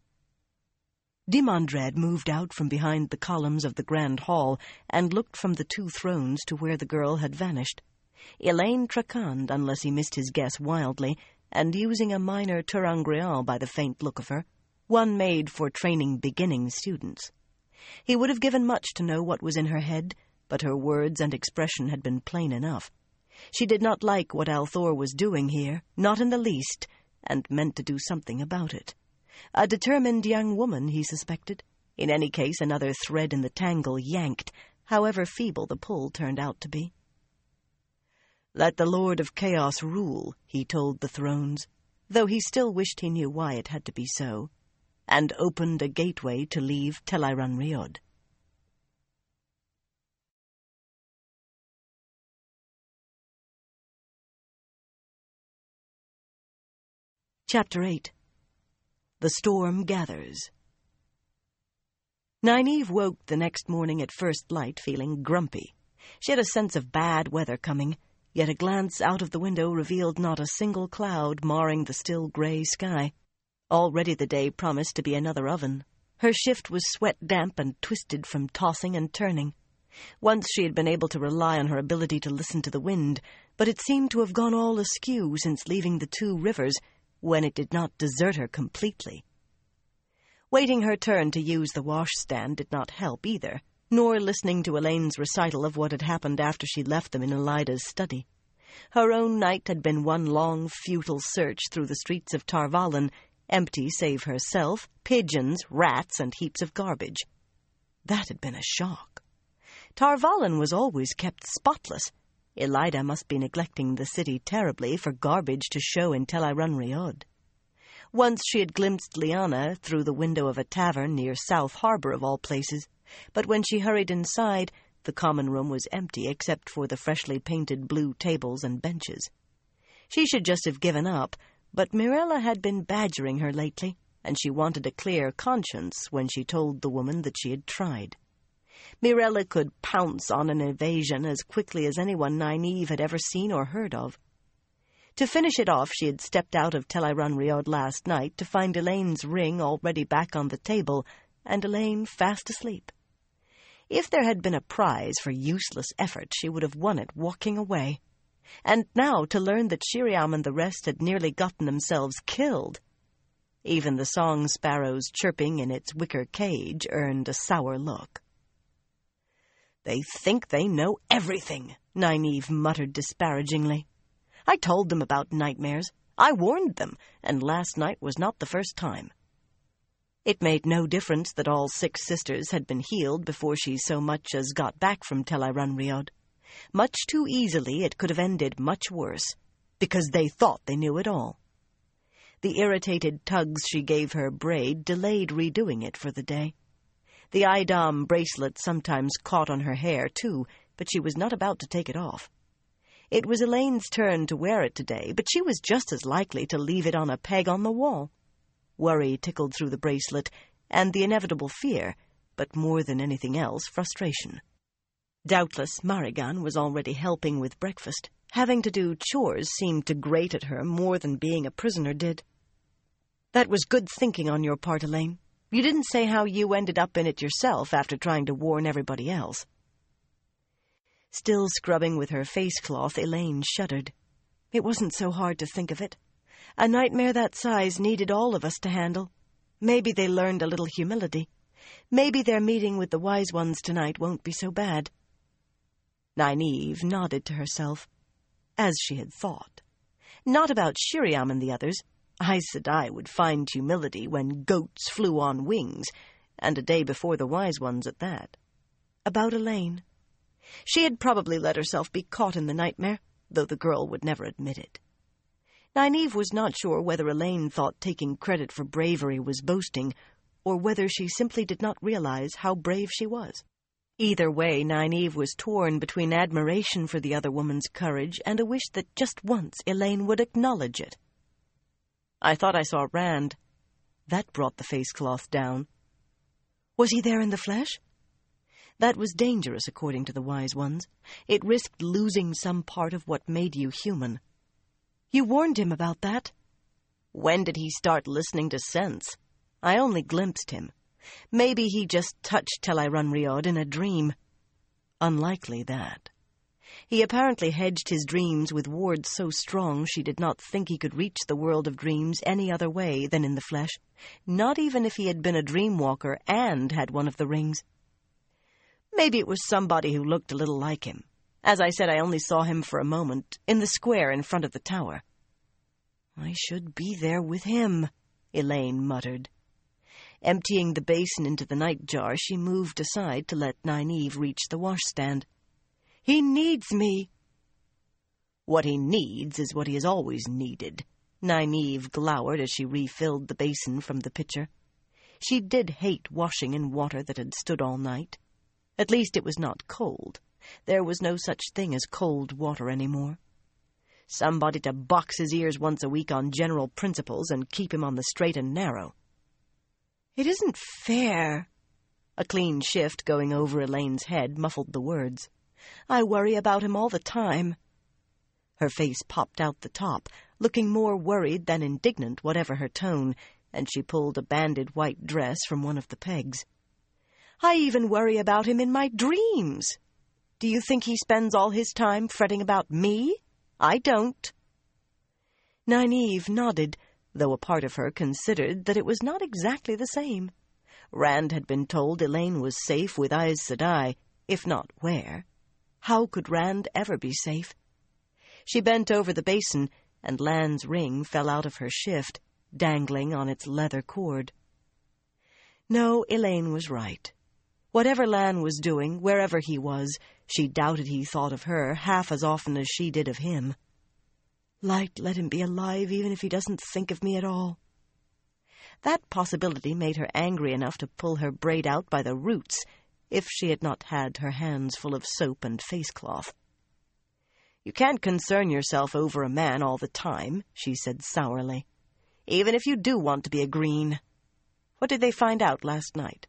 Dimandred moved out from behind the columns of the grand hall and looked from the two thrones to where the girl had vanished. Elaine tracanned, unless he missed his guess wildly, and using a minor ter'angreal by the faint look of her, one made for training beginning students. He would have given much to know what was in her head, but her words and expression had been plain enough. She did not like what al'Thor was doing here, not in the least, and meant to do something about it. A determined young woman, he suspected. In any case, another thread in the tangle yanked, however feeble the pull turned out to be. "Let the Lord of Chaos rule," he told the thrones, though he still wished he knew why it had to be so, and opened a gateway to leave Tel'aran'rhiod. Rhiod. Chapter eight. The Storm Gathers. Nynaeve woke the next morning at first light feeling grumpy. She had a sense of bad weather coming, yet a glance out of the window revealed not a single cloud marring the still grey sky. Already the day promised to be another oven. Her shift was sweat-damp and twisted from tossing and turning. Once she had been able to rely on her ability to listen to the wind, but it seemed to have gone all askew since leaving the two rivers, when it did not desert her completely. Waiting her turn to use the washstand did not help either, nor listening to Elaine's recital of what had happened after she left them in Elida's study. Her own night had been one long, futile search through the streets of Tarvalin, empty save herself, pigeons, rats, and heaps of garbage. That had been a shock. Tarvalin was always kept spotless. Elida must be neglecting the city terribly for garbage to show in Tel Rhyd. Once she had glimpsed Lyanna through the window of a tavern near South Harbour of all places, but when she hurried inside, the common room was empty except for the freshly painted blue tables and benches. She should just have given up, but Mirella had been badgering her lately, and she wanted a clear conscience when she told the woman that she had tried. Mirella could pounce on an evasion as quickly as anyone Nynaeve had ever seen or heard of. To finish it off, she had stepped out of Tel Rhyd last night to find Elaine's ring already back on the table, and Elaine fast asleep. If there had been a prize for useless effort, she would have won it walking away. And now to learn that Shiriam and the rest had nearly gotten themselves killed. Even the song sparrow's chirping in its wicker cage earned a sour look. "They think they know everything," Nynaeve muttered disparagingly. "I told them about nightmares. I warned them, and last night was not the first time." It made no difference that all six sisters had been healed before she so much as got back from Tel Rhyd. Much too easily it could have ended much worse, because they thought they knew it all. The irritated tugs she gave her braid delayed redoing it for the day. The Idam bracelet sometimes caught on her hair, too, but she was not about to take it off. It was Elaine's turn to wear it today, but she was just as likely to leave it on a peg on the wall. Worry tickled through the bracelet, and the inevitable fear, but more than anything else, frustration. Doubtless Marigan was already helping with breakfast. Having to do chores seemed to grate at her more than being a prisoner did. "That was good thinking on your part, Elaine. You didn't say how you ended up in it yourself after trying to warn everybody else." Still scrubbing with her face cloth, Elaine shuddered. It wasn't so hard to think of it. A nightmare that size needed all of us to handle. Maybe they learned a little humility. Maybe their meeting with the Wise Ones tonight won't be so bad. Nynaeve nodded to herself, as she had thought. Not about Shiriam and the others. Aes Sedai would find humility when goats flew on wings, and a day before the Wise Ones at that. About Elaine. She had probably let herself be caught in the nightmare, though the girl would never admit it. Nynaeve was not sure whether Elaine thought taking credit for bravery was boasting, or whether she simply did not realize how brave she was. Either way, Nynaeve was torn between admiration for the other woman's courage and a wish that just once Elaine would acknowledge it. "I thought I saw Rand." That brought the face-cloth down. "Was he there in the flesh?" That was dangerous, according to the Wise Ones. It risked losing some part of what made you human. "You warned him about that?" "When did he start listening to sense? I only glimpsed him. Maybe he just touched Tel Rhyd in a dream. Unlikely that. He apparently hedged his dreams with wards so strong she did not think he could reach the world of dreams any other way than in the flesh, not even if he had been a dreamwalker and had one of the rings. Maybe it was somebody who looked a little like him. As I said, I only saw him for a moment, in the square in front of the tower." "I should be there with him," Elaine muttered. Emptying the basin into the nightjar, she moved aside to let Nynaeve reach the washstand. "He needs me." "What he needs is what he has always needed," Nynaeve glowered as she refilled the basin from the pitcher. She did hate washing in water that had stood all night. At least it was not cold. There was no such thing as cold water anymore. Somebody to box his ears once a week on general principles and keep him on the straight and narrow. "It isn't fair." A clean shift going over Elaine's head muffled the words. "I worry about him all the time." Her face popped out the top, looking more worried than indignant, whatever her tone, and she pulled a banded white dress from one of the pegs. "I even worry about him in my dreams. Do you think he spends all his time fretting about me? I don't." Nynaeve nodded, though a part of her considered that it was not exactly the same. Rand had been told Elaine was safe with Aes Sedai, if not where. How could Rand ever be safe? She bent over the basin, and Lan's ring fell out of her shift, dangling on its leather cord. No, Elaine was right. Whatever Lan was doing, wherever he was, she doubted he thought of her half as often as she did of him. Light, let him be alive even if he doesn't think of me at all. That possibility made her angry enough to pull her braid out by the roots, if she had not had her hands full of soap and face-cloth. "You can't concern yourself over a man all the time," she said sourly. "Even if you do want to be a green. What did they find out last night?"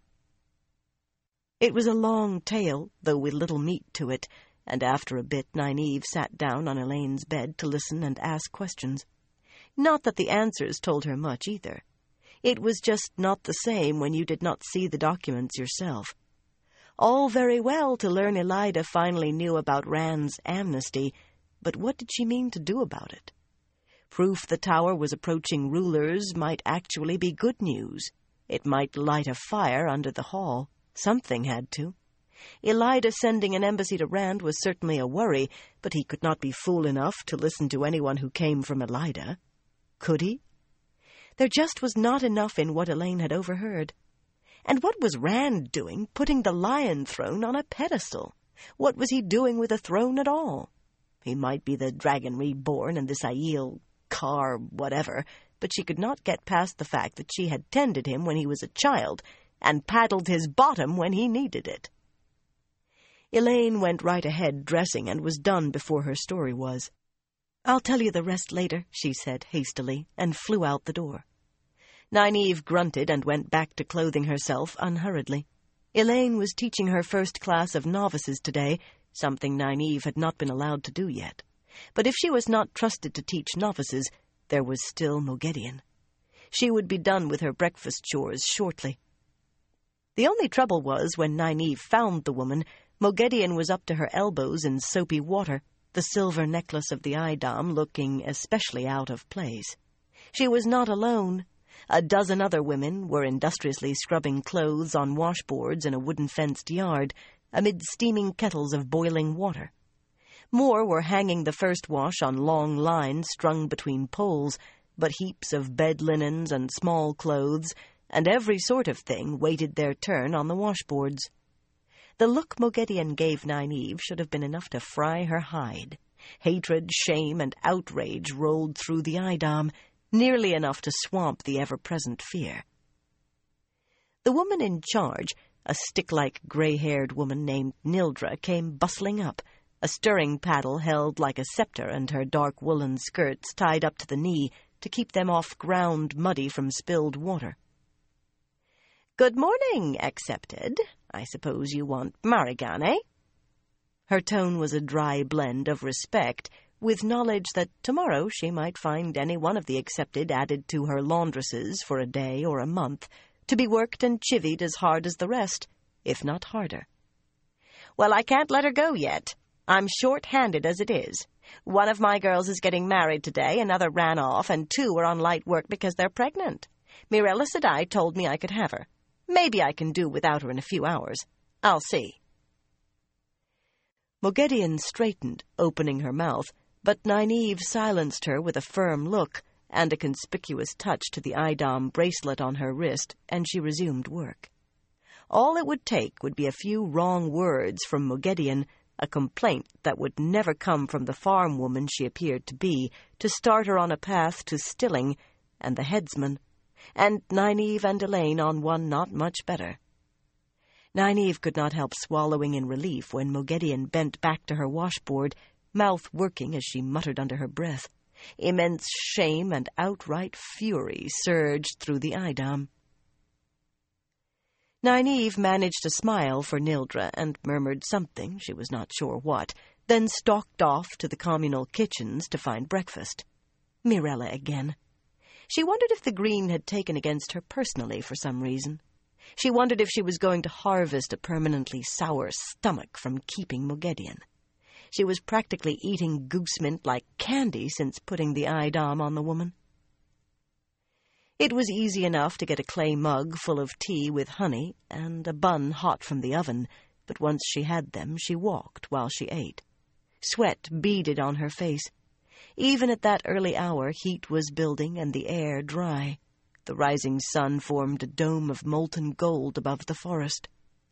It was a long tale, though with little meat to it, and after a bit Nynaeve sat down on Elaine's bed to listen and ask questions. Not that the answers told her much either. It was just not the same when you did not see the documents yourself. All very well to learn Elida finally knew about Rand's amnesty, but what did she mean to do about it? Proof the Tower was approaching rulers might actually be good news. It might light a fire under the hall. Something had to. Elida sending an embassy to Rand was certainly a worry, but he could not be fool enough to listen to anyone who came from Elida. Could he? There just was not enough in what Elaine had overheard. And what was Rand doing, putting the Lion Throne on a pedestal? What was he doing with a throne at all? He might be the dragon reborn and this Aiel car whatever, but she could not get past the fact that she had tended him when he was a child, and paddled his bottom when he needed it. Elaine went right ahead dressing and was done before her story was. "I'll tell you the rest later," she said hastily, and flew out the door. Nynaeve grunted and went back to clothing herself unhurriedly. Elaine was teaching her first class of novices today, something Nynaeve had not been allowed to do yet. But if she was not trusted to teach novices, there was still Moghedien. She would be done with her breakfast chores shortly. The only trouble was, when Nynaeve found the woman, Moghedien was up to her elbows in soapy water, the silver necklace of the Eidam looking especially out of place. She was not alone. A dozen other women were industriously scrubbing clothes on washboards in a wooden-fenced yard, amid steaming kettles of boiling water. More were hanging the first wash on long lines strung between poles, but heaps of bed linens and small clothes, and every sort of thing waited their turn on the washboards. The look Moghedien gave Nynaeve should have been enough to fry her hide. Hatred, shame, and outrage rolled through the Eidam, nearly enough to swamp the ever-present fear. The woman in charge, a stick-like grey-haired woman named Nildra, came bustling up, a stirring paddle held like a scepter and her dark woolen skirts tied up to the knee to keep them off ground muddy from spilled water. "Good morning, Accepted. I suppose you want Marigan, eh?" Her tone was a dry blend of respect, with knowledge that tomorrow she might find any one of the Accepted added to her laundresses for a day or a month, to be worked and chivied as hard as the rest, if not harder. "Well, I can't let her go yet. I'm short-handed as it is. One of my girls is getting married today, another ran off, and two are on light work because they're pregnant. Mirella Sedai told me I could have her. Maybe I can do without her in a few hours. I'll see." Moghedien straightened, opening her mouth, but Nynaeve silenced her with a firm look and a conspicuous touch to the Eidam bracelet on her wrist, and she resumed work. All it would take would be a few wrong words from Moghedien, a complaint that would never come from the farm woman she appeared to be, to start her on a path to Stilling and the headsman, and Nynaeve and Elaine on one not much better. Nynaeve could not help swallowing in relief when Moghedien bent back to her washboard, mouth working as she muttered under her breath. Immense shame and outright fury surged through the Eidam. Nynaeve managed to smile for Nildra and murmured something, she was not sure what, then stalked off to the communal kitchens to find breakfast. Mirella again. She wondered if the green had taken against her personally for some reason. She wondered if she was going to harvest a permanently sour stomach from keeping Moghedien. She was practically eating goosemint like candy since putting the eidam on the woman. It was easy enough to get a clay mug full of tea with honey and a bun hot from the oven, but once she had them, she walked while she ate. Sweat beaded on her face. Even at that early hour, heat was building and the air dry. The rising sun formed a dome of molten gold above the forest.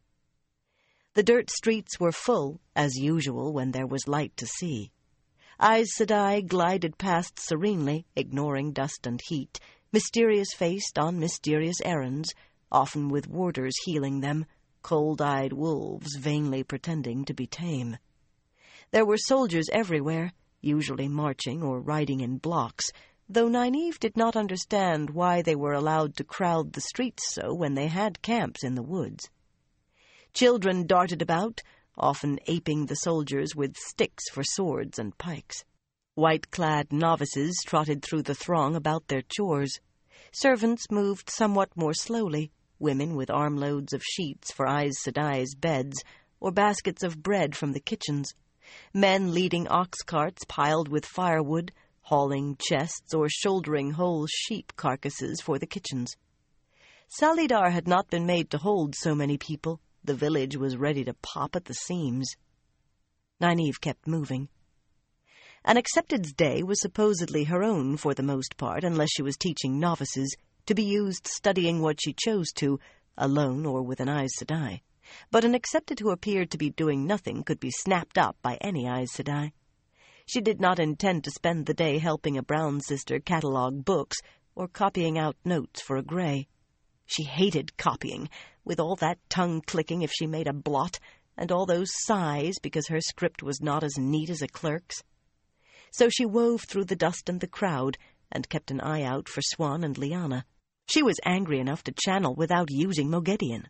The dirt streets were full, as usual when there was light to see. Aes Sedai glided past serenely, ignoring dust and heat, mysterious-faced on mysterious errands, often with warders healing them, cold-eyed wolves vainly pretending to be tame. There were soldiers everywhere, usually marching or riding in blocks, though Nynaeve did not understand why they were allowed to crowd the streets so when they had camps in the woods. Children darted about, often aping the soldiers with sticks for swords and pikes. White-clad novices trotted through the throng about their chores. Servants moved somewhat more slowly, women with armloads of sheets for Aes Sedai's beds, or baskets of bread from the kitchens. Men leading ox carts piled with firewood, hauling chests or shouldering whole sheep carcasses for the kitchens. Salidar had not been made to hold so many people. The village was ready to pop at the seams. Nynaeve kept moving. An Accepted's day was supposedly her own for the most part, unless she was teaching novices, to be used studying what she chose to, alone or with an Aes Sedai. But an Accepted who appeared to be doing nothing could be snapped up by any Aes Sedai. She did not intend to spend the day helping a brown sister catalogue books or copying out notes for a grey. She hated copying, with all that tongue-clicking if she made a blot, and all those sighs because her script was not as neat as a clerk's. So she wove through the dust and the crowd, and kept an eye out for Siuan and Lyanna. She was angry enough to channel without using Moghedien.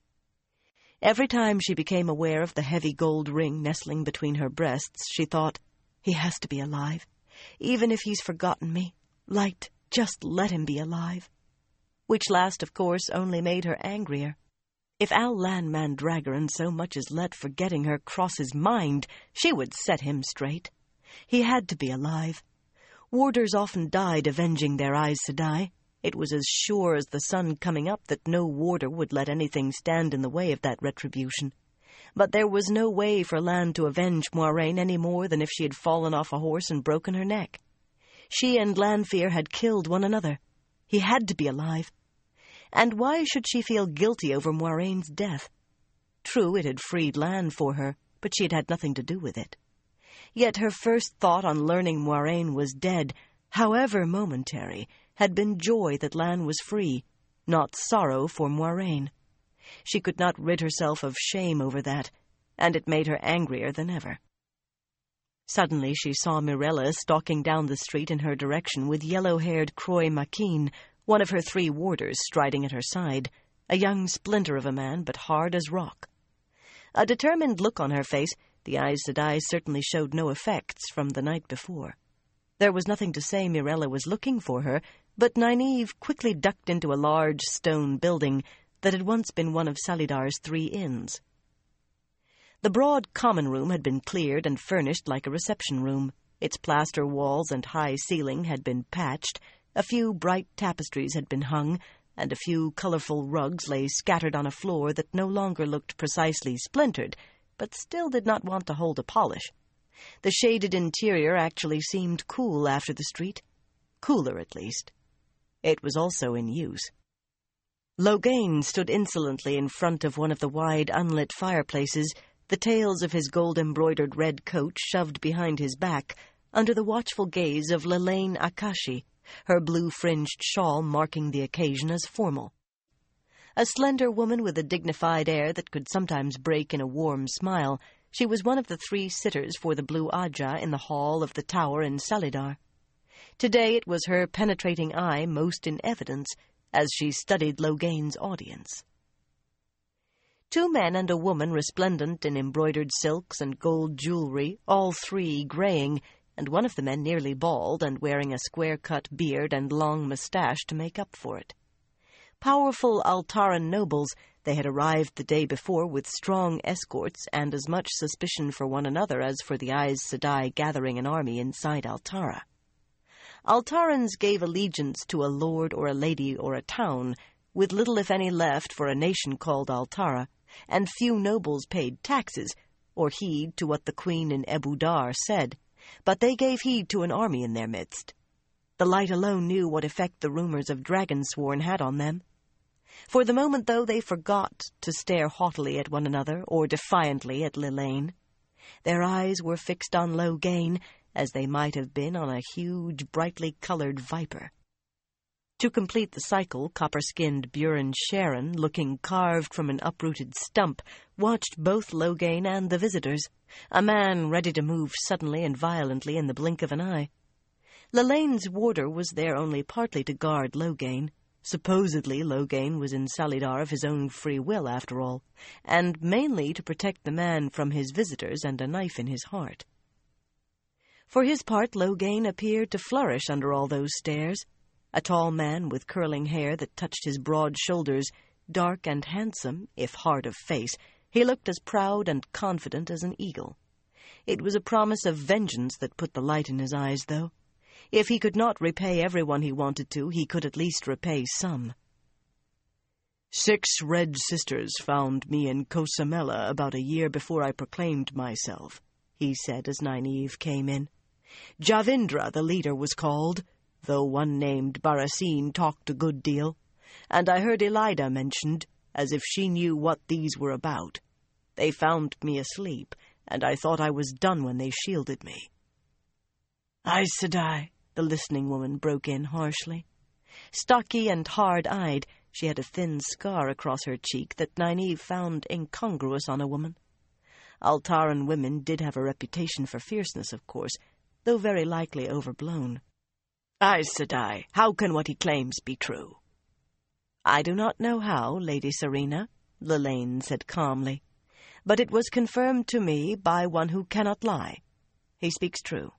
Every time she became aware of the heavy gold ring nestling between her breasts, she thought, "He has to be alive. Even if he's forgotten me, Light, just let him be alive." Which last, of course, only made her angrier. If Al Lan Mandragoran so much as let forgetting her cross his mind, she would set him straight. He had to be alive. Warders often died avenging their Aes Sedai. It was as sure as the sun coming up that no warder would let anything stand in the way of that retribution. But there was no way for Lan to avenge Moiraine any more than if she had fallen off a horse and broken her neck. She and Lanfear had killed one another. He had to be alive. And why should she feel guilty over Moiraine's death? True, it had freed Lan for her, but she had had nothing to do with it. Yet her first thought on learning Moiraine was dead, however momentary, had been joy that Lan was free, not sorrow for Moiraine. She could not rid herself of shame over that, and it made her angrier than ever. Suddenly she saw Mirella stalking down the street in her direction with yellow-haired Croy Makin, one of her three warders, striding at her side, a young splinter of a man, but hard as rock. A determined look on her face, the Aes Sedai certainly showed no effects from the night before. There was nothing to say Mirella was looking for her, but Nynaeve quickly ducked into a large stone building that had once been one of Salidar's three inns. The broad common room had been cleared and furnished like a reception room. Its plaster walls and high ceiling had been patched, a few bright tapestries had been hung, and a few colourful rugs lay scattered on a floor that no longer looked precisely splintered, but still did not want to hold a polish. The shaded interior actually seemed cool after the street. Cooler, at least. It was also in use. Logain stood insolently in front of one of the wide, unlit fireplaces, the tails of his gold-embroidered red coat shoved behind his back, under the watchful gaze of Lelaine Akashi, her blue-fringed shawl marking the occasion as formal. A slender woman with a dignified air that could sometimes break in a warm smile, she was one of the three sitters for the Blue Ajah in the hall of the tower in Salidar. Today it was her penetrating eye most in evidence as she studied Logain's audience. Two men and a woman resplendent in embroidered silks and gold jewelry, all three graying, and one of the men nearly bald and wearing a square-cut beard and long moustache to make up for it. Powerful Altaran nobles, they had arrived the day before with strong escorts and as much suspicion for one another as for the Aes Sedai gathering an army inside Altara. Altarans gave allegiance to a lord or a lady or a town, with little if any left for a nation called Altara, and few nobles paid taxes, or heed to what the queen in Ebu Dar said, but they gave heed to an army in their midst. The light alone knew what effect the rumors of Dragonsworn had on them. For the moment, though, they forgot to stare haughtily at one another or defiantly at Lilane. Their eyes were fixed on Loghain, as they might have been on a huge, brightly colored viper. To complete the cycle, copper-skinned Buren Sharon, looking carved from an uprooted stump, watched both Loghain and the visitors, a man ready to move suddenly and violently in the blink of an eye. Lilane's warder was there only partly to guard Loghain. Supposedly, Loghain was in Salidar of his own free will, after all, and mainly to protect the man from his visitors and a knife in his heart. For his part, Loghain appeared to flourish under all those stares. A tall man with curling hair that touched his broad shoulders, dark and handsome, if hard of face, he looked as proud and confident as an eagle. It was a promise of vengeance that put the light in his eyes, though. If he could not repay everyone he wanted to, he could at least repay some. Six Red Sisters found me in Cosamela about a year before I proclaimed myself, he said as Nynaeve came in. Javindra, the leader, was called, though one named Baraseen talked a good deal, and I heard Elida mentioned, as if she knew what these were about. They found me asleep, and I thought I was done when they shielded me. Aes Sedai, the listening woman broke in harshly. Stocky and hard-eyed, she had a thin scar across her cheek that Nynaeve found incongruous on a woman. Altaran women did have a reputation for fierceness, of course, though very likely overblown. Aes Sedai, how can what he claims be true? I do not know how, Lady Serena, Lilane said calmly, but it was confirmed to me by one who cannot lie. He speaks true.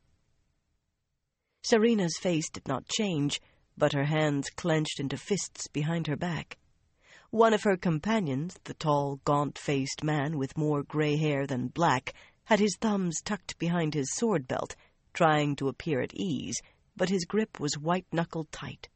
Serena's face did not change, but her hands clenched into fists behind her back. One of her companions, the tall, gaunt-faced man with more gray hair than black, had his thumbs tucked behind his sword belt, trying to appear at ease, but his grip was white-knuckled tight.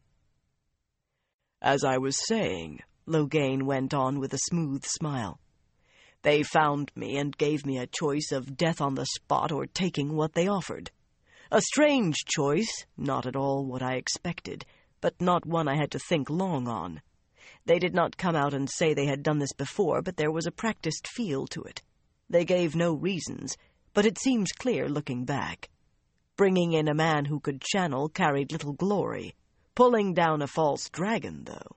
As I was saying, Loghain went on with a smooth smile, they found me and gave me a choice of death on the spot or taking what they offered. A strange choice, not at all what I expected, but not one I had to think long on. They did not come out and say they had done this before, but there was a practiced feel to it. They gave no reasons, but it seems clear looking back. Bringing in a man who could channel carried little glory. Pulling down a false dragon, though.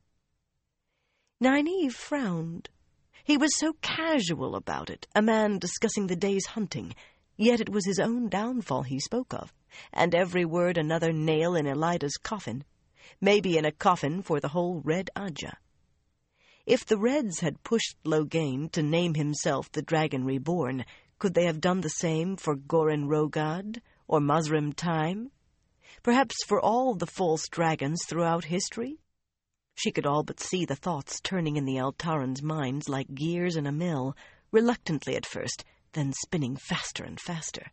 Nynaeve frowned. He was so casual about it, a man discussing the day's hunting, yet it was his own downfall he spoke of, and every word another nail in Elida's coffin, maybe in a coffin for the whole Red Ajah. If the Reds had pushed Loghain to name himself the Dragon Reborn, could they have done the same for Goren Rogad or Mazrim Time? Perhaps for all the false dragons throughout history? She could all but see the thoughts turning in the Altarans' minds like gears in a mill, reluctantly at first, then spinning faster and faster.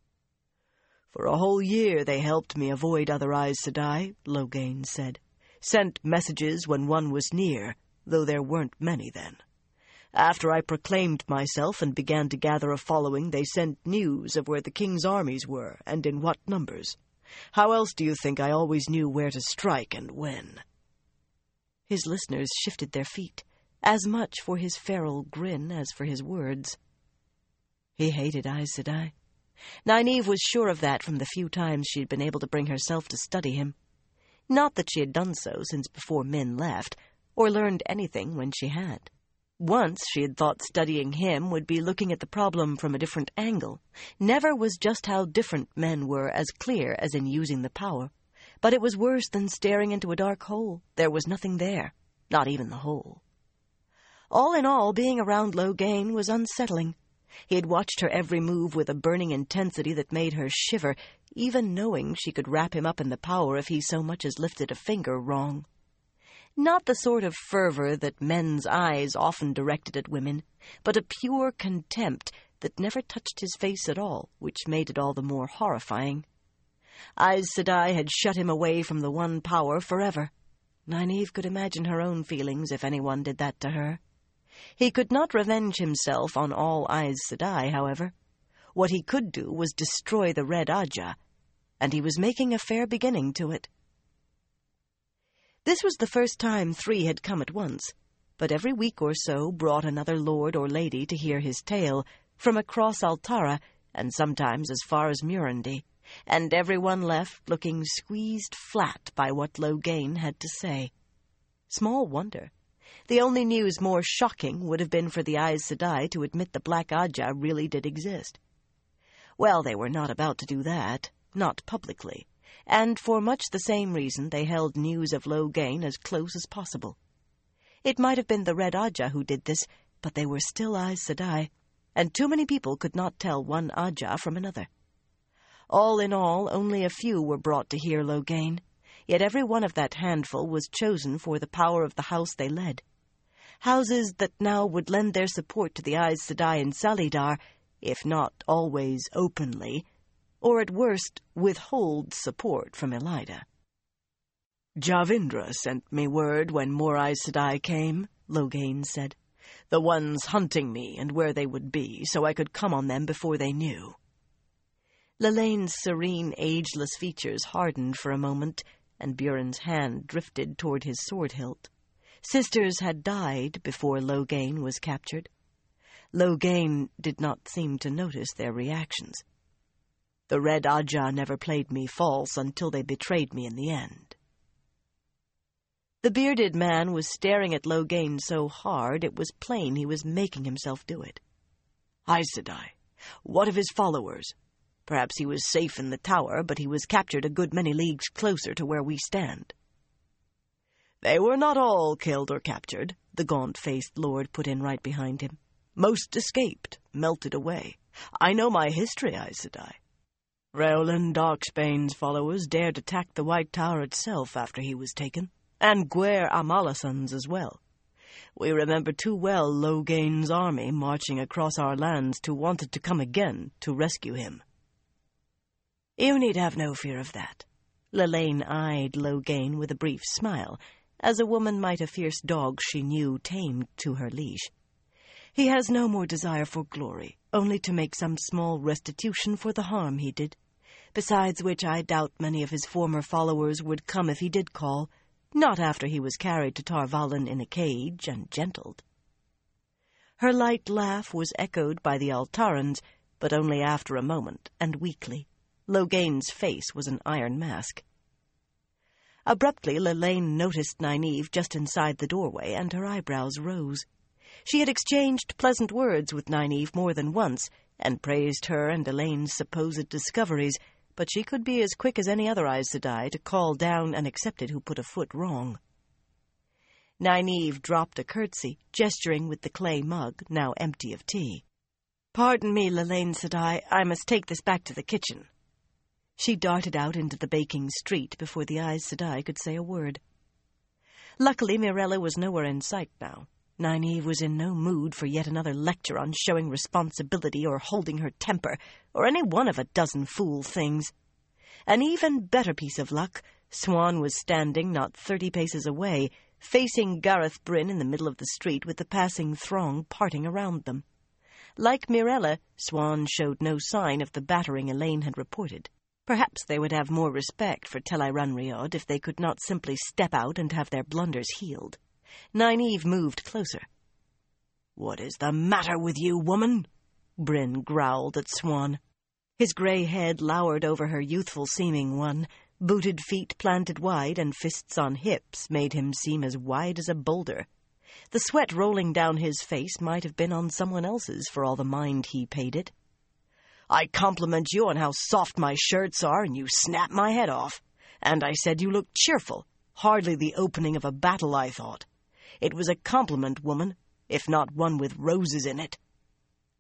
For a whole year they helped me avoid other Aes Sedai, Loghain said. Sent messages when one was near, though there weren't many then. After I proclaimed myself and began to gather a following, they sent news of where the king's armies were and in what numbers. How else do you think I always knew where to strike and when? His listeners shifted their feet, as much for his feral grin as for his words. He hated Aes Sedai. Nynaeve was sure of that from the few times she had been able to bring herself to study him. Not that she had done so since before Min left, or learned anything when she had. Once she had thought studying him would be looking at the problem from a different angle. Never was just how different men were as clear as in using the power. But it was worse than staring into a dark hole. There was nothing there, not even the hole. All in all, being around Loghain was unsettling. He had watched her every move with a burning intensity that made her shiver, even knowing she could wrap him up in the power if he so much as lifted a finger wrong. Not the sort of fervor that men's eyes often directed at women, but a pure contempt that never touched his face at all, which made it all the more horrifying. Aes Sedai had shut him away from the one power forever. Nynaeve could imagine her own feelings if anyone did that to her. He could not revenge himself on all Aes Sedai, however. What he could do was destroy the Red Ajah, and he was making a fair beginning to it. This was the first time three had come at once, but every week or so brought another lord or lady to hear his tale, from across Altara, and sometimes as far as Murandy, and everyone left looking squeezed flat by what Loghain had to say. Small wonder. The only news more shocking would have been for the Aes Sedai to admit the Black Ajah really did exist. Well, they were not about to do that, not publicly, and for much the same reason they held news of Loghain as close as possible. It might have been the Red Ajah who did this, but they were still Aes Sedai, and too many people could not tell one Ajah from another. All in all, only a few were brought to hear Loghain, yet every one of that handful was chosen for the power of the house they led. Houses that now would lend their support to the Aes Sedai in Salidar, if not always openly, or at worst withhold support from Elida. "Javindra sent me word when more Aes Sedai came," Loghain said. "The ones hunting me and where they would be, so I could come on them before they knew." Lelane's serene, ageless features hardened for a moment, and Buren's hand drifted toward his sword hilt. Sisters had died before Loghain was captured. Loghain did not seem to notice their reactions. "The Red Ajah never played me false until they betrayed me in the end." The bearded man was staring at Loghain so hard it was plain he was making himself do it. "Aes Sedai, what of his followers? Perhaps he was safe in the tower, but he was captured a good many leagues closer to where we stand." "They were not all killed or captured," the gaunt-faced lord put in right behind him. "Most escaped, melted away. I know my history, Aes Sedai. Raylan Darksbane's followers dared attack the White Tower itself after he was taken, and Gwer Amalason's as well. We remember too well Loghain's army marching across our lands to wanted to come again to rescue him." "You need have no fear of that." Lelaine eyed Loghain with a brief smile, as a woman might a fierce dog she knew tamed to her leash. "He has no more desire for glory, only to make some small restitution for the harm he did. Besides which I doubt many of his former followers would come if he did call, not after he was carried to Tar Valon in a cage and gentled." Her light laugh was echoed by the Altarans, but only after a moment, and weakly. Loghain's face was an iron mask. Abruptly, Lelaine noticed Nynaeve just inside the doorway, and her eyebrows rose. She had exchanged pleasant words with Nynaeve more than once, and praised her and Elaine's supposed discoveries, but she could be as quick as any other Aes Sedai to call down an accepted who put a foot wrong. Nynaeve dropped a curtsy, gesturing with the clay mug, now empty of tea. "Pardon me, Lelaine Sedai, I must take this back to the kitchen." She darted out into the baking street before the Aes Sedai could say a word. Luckily, Mirella was nowhere in sight now. Nynaeve was in no mood for yet another lecture on showing responsibility or holding her temper, or any one of a dozen fool things. An even better piece of luck, Siuan was standing not thirty paces away, facing Gareth Bryn in the middle of the street with the passing throng parting around them. Like Mirella, Siuan showed no sign of the battering Elaine had reported. Perhaps they would have more respect for Tel'aran'rhiod if they could not simply step out and have their blunders healed. Nynaeve moved closer. "What is the matter with you, woman?" Bryn growled at Siuan. His grey head lowered over her youthful-seeming one. Booted feet planted wide and fists on hips made him seem as wide as a boulder. The sweat rolling down his face might have been on someone else's for all the mind he paid it. "I compliment you on how soft my shirts are, and you snap my head off. And I said you looked cheerful. Hardly the opening of a battle, I thought. It was a compliment, woman, if not one with roses in it."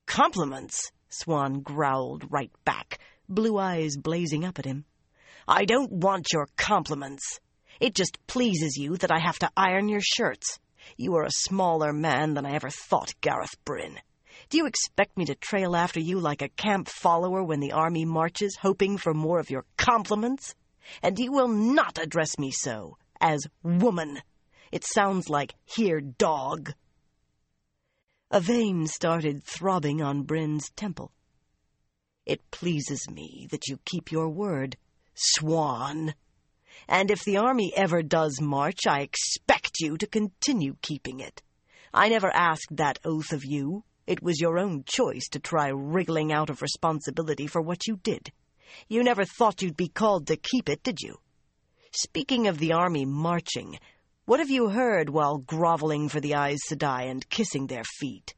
Compliments? Swan growled right back, blue eyes blazing up at him. I don't want your compliments. It just pleases you that I have to iron your shirts. You are a smaller man than I ever thought, Gareth Bryn. Do you expect me to trail after you like a camp follower when the army marches, hoping for more of your compliments? And you will not address me so, as woman. It sounds like, here, dog. A vein started throbbing on Bryn's temple. It pleases me that you keep your word, Swan. And if the army ever does march, I expect you to continue keeping it. I never asked that oath of you. It was your own choice to try wriggling out of responsibility for what you did. You never thought you'd be called to keep it, did you? Speaking of the army marching, what have you heard while groveling for the Aes Sedai and kissing their feet?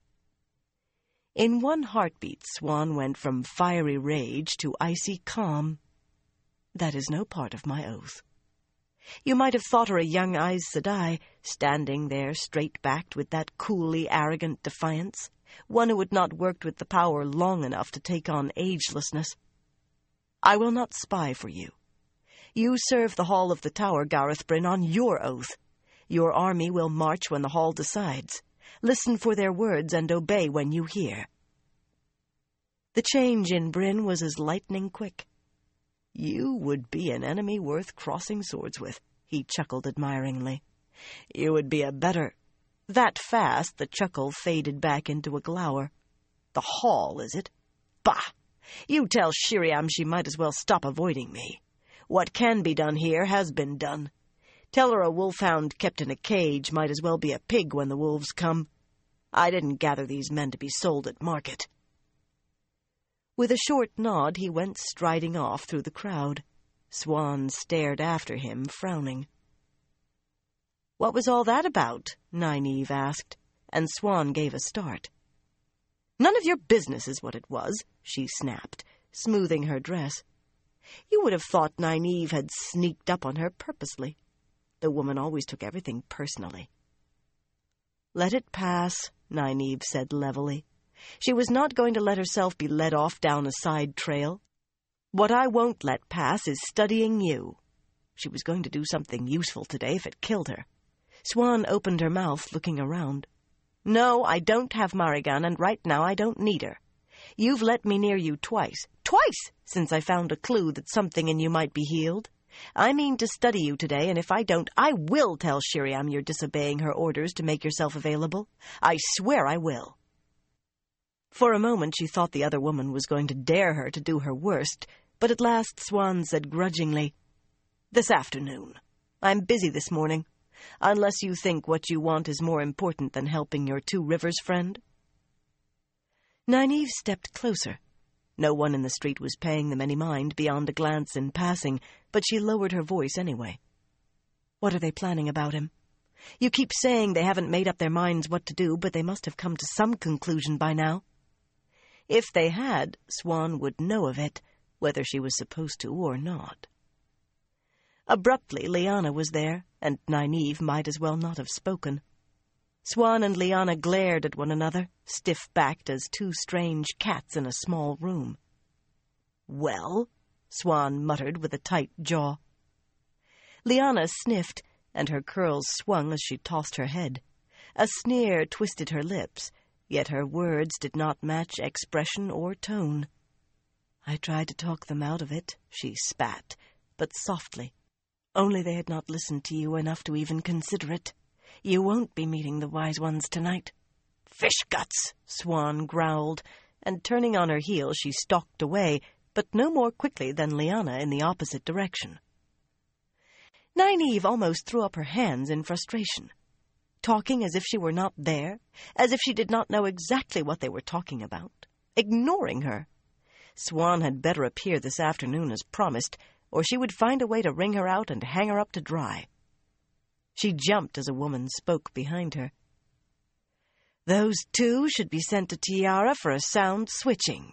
In one heartbeat, Swan went from fiery rage to icy calm. That is no part of my oath. You might have thought her a young Aes Sedai, standing there straight-backed with that coolly arrogant defiance, one who had not worked with the power long enough to take on agelessness. I will not spy for you. You serve the Hall of the Tower, Gareth Bryn, on your oath. Your army will march when the Hall decides. Listen for their words and obey when you hear. The change in Bryn was as lightning quick. You would be an enemy worth crossing swords with, he chuckled admiringly. You would be a better... That fast, the chuckle faded back into a glower. The Hall, is it? Bah! You tell Shiriam she might as well stop avoiding me. What can be done here has been done. Tell her a wolfhound kept in a cage might as well be a pig when the wolves come. I didn't gather these men to be sold at market. With a short nod, he went striding off through the crowd. Swan stared after him, frowning. What was all that about? Nynaeve asked, and Swan gave a start. None of your business is what it was, she snapped, smoothing her dress. You would have thought Nynaeve had sneaked up on her purposely. The woman always took everything personally. Let it pass, Nynaeve said levelly. She was not going to let herself be led off down a side trail. What I won't let pass is studying you. She was going to do something useful today if it killed her. Swan opened her mouth, looking around. No, I don't have Marigan, and right now I don't need her. You've let me near you twice, twice, since I found a clue that something in you might be healed. I mean to study you today, and if I don't, I will tell Shiriam you're disobeying her orders to make yourself available. I swear I will. For a moment she thought the other woman was going to dare her to do her worst, but at last Swan said grudgingly, This afternoon. I'm busy this morning, unless you think what you want is more important than helping your Two Rivers friend. Nynaeve stepped closer. No one in the street was paying them any mind beyond a glance in passing, but she lowered her voice anyway. What are they planning about him? You keep saying they haven't made up their minds what to do, but they must have come to some conclusion by now. If they had, Swan would know of it, whether she was supposed to or not. Abruptly, Lyanna was there, and Nynaeve might as well not have spoken. Swan and Lyanna glared at one another, stiff-backed as two strange cats in a small room. Well, Swan muttered with a tight jaw. Lyanna sniffed, and her curls swung as she tossed her head. A sneer twisted her lips, yet her words did not match expression or tone. I tried to talk them out of it, she spat, but softly. Only they had not listened to you enough to even consider it. You won't be meeting the wise ones tonight. Fish guts, Swan growled, and turning on her heel she stalked away, but no more quickly than Lyanna in the opposite direction. Nynaeve almost threw up her hands in frustration. Talking as if she were not there, as if she did not know exactly what they were talking about, ignoring her. Swan had better appear this afternoon as promised, or she would find a way to wring her out and hang her up to dry. She jumped as a woman spoke behind her. Those two should be sent to Tiara for a sound switching.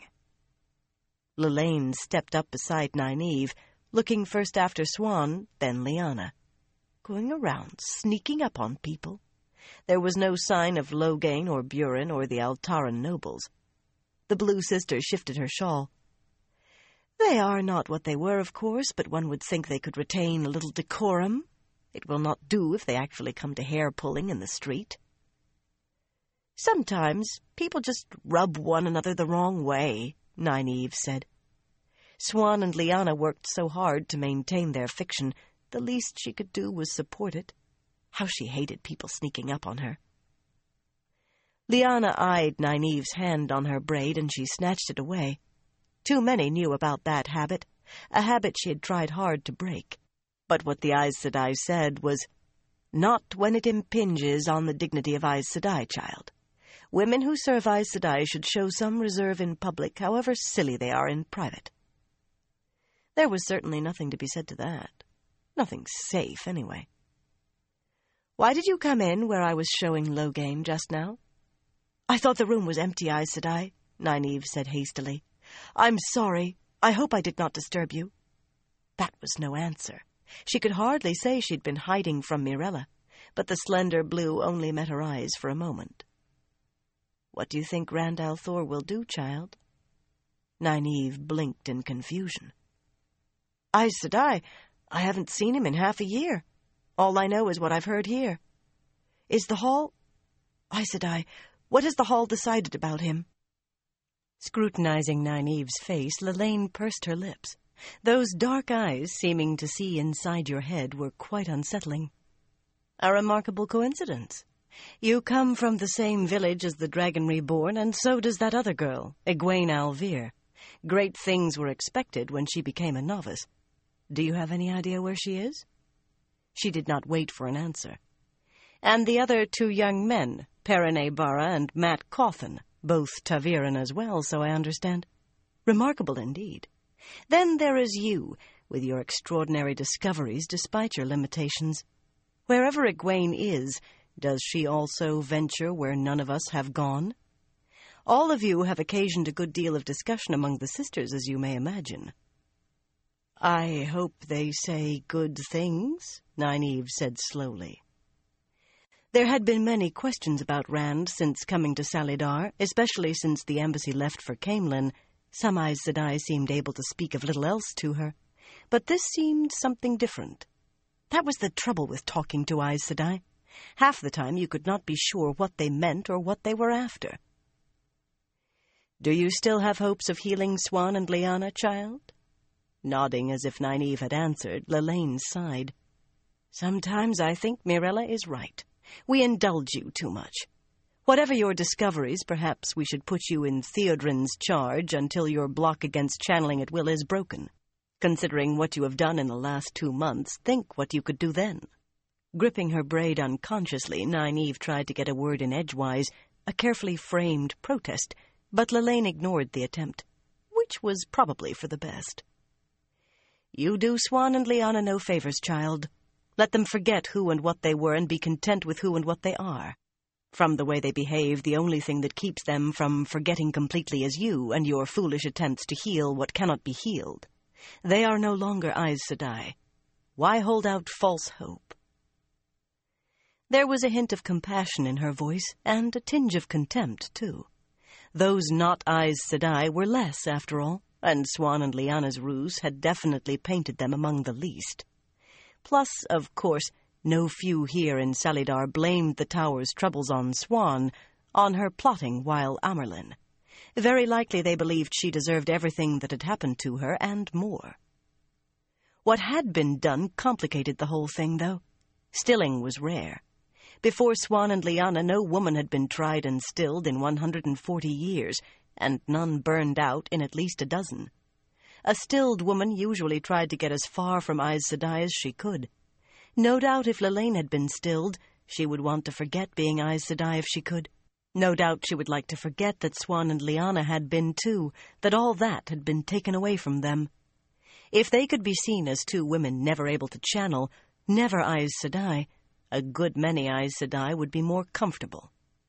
Lelaine stepped up beside Nynaeve, looking first after Swan, then Lyanna. Going around, sneaking up on people. There was no sign of Loghain or Buren or the Altaran nobles. The Blue Sister shifted her shawl. "They are not what they were, of course, but one would think they could retain a little decorum. It will not do if they actually come to hair-pulling in the street." "Sometimes people just rub one another the wrong way," Nynaeve said. Swan and Lyanna worked so hard to maintain their fiction, the least she could do was support it. How she hated people sneaking up on her. Lyanna eyed Nynaeve's hand on her braid, and she snatched it away. Too many knew about that habit, a habit she had tried hard to break. But what the Aes Sedai said was, "Not when it impinges on the dignity of Aes Sedai, child. Women who serve Aes Sedai should show some reserve in public, however silly they are in private." There was certainly nothing to be said to that. Nothing safe, anyway. "Why did you come in where I was showing Loghain just now?" "I thought the room was empty, Aes Sedai," Nynaeve said hastily. "I'm sorry. I hope I did not disturb you." That was no answer. She could hardly say she'd been hiding from Mirella, but the slender blue only met her eyes for a moment. "What do you think Rand al'Thor will do, child?" Nynaeve blinked in confusion. "Aes Sedai, I haven't seen him in half a year. All I know is what I've heard here. Is the Hall... Aes Sedai, what has the Hall decided about him?" Scrutinizing Nynaeve's face, Lelaine pursed her lips. Those dark eyes, seeming to see inside your head, were quite unsettling. "A remarkable coincidence. You come from the same village as the Dragon Reborn, and so does that other girl, Egwene al'Vir. Great things were expected when she became a novice. Do you have any idea where she is?" She did not wait for an answer. "And the other two young men, Perrin Barra and Mat Cauthon, both ta'veren as well, so I understand. Remarkable indeed. Then there is you, with your extraordinary discoveries despite your limitations. Wherever Egwene is, does she also venture where none of us have gone? All of you have occasioned a good deal of discussion among the sisters, as you may imagine." "I hope they say good things," Nynaeve said slowly. There had been many questions about Rand since coming to Salidar, especially since the embassy left for Caemlyn. Some Aes Sedai seemed able to speak of little else to her, but this seemed something different. That was the trouble with talking to Aes Sedai. Half the time you could not be sure what they meant or what they were after. "Do you still have hopes of healing Swan and Lyanna, child?" Nodding as if Nynaeve had answered, Lelaine sighed. "Sometimes I think Mirella is right. We indulge you too much. Whatever your discoveries, perhaps we should put you in Theodrin's charge until your block against channeling at will is broken. Considering what you have done in the last two months, think what you could do then." Gripping her braid unconsciously, Nynaeve tried to get a word in edgewise, a carefully framed protest, but Lelaine ignored the attempt, which was probably for the best. "You do Swan and Lyanna no favors, child. Let them forget who and what they were and be content with who and what they are. From the way they behave, the only thing that keeps them from forgetting completely is you and your foolish attempts to heal what cannot be healed. They are no longer Aes Sedai. Why hold out false hope?" There was a hint of compassion in her voice, and a tinge of contempt, too. Those not Aes Sedai were less, after all, and Swan and Lyanna's ruse had definitely painted them among the least. Plus, of course, no few here in Salidar blamed the Tower's troubles on Swan, on her plotting while Amyrlin. Very likely they believed she deserved everything that had happened to her, and more. What had been done complicated the whole thing, though. Stilling was rare. Before Swan and Lyanna, no woman had been tried and stilled in one hundred and forty years, and none burned out in at least a dozen. A stilled woman usually tried to get as far from Aes Sedai as she could. No doubt if Lelaine had been stilled, she would want to forget being Aes Sedai if she could. No doubt she would like to forget that Swan and Lyanna had been too, that all that had been taken away from them. If they could be seen as two women never able to channel, never Aes Sedai, a good many Aes Sedai would be more comfortable.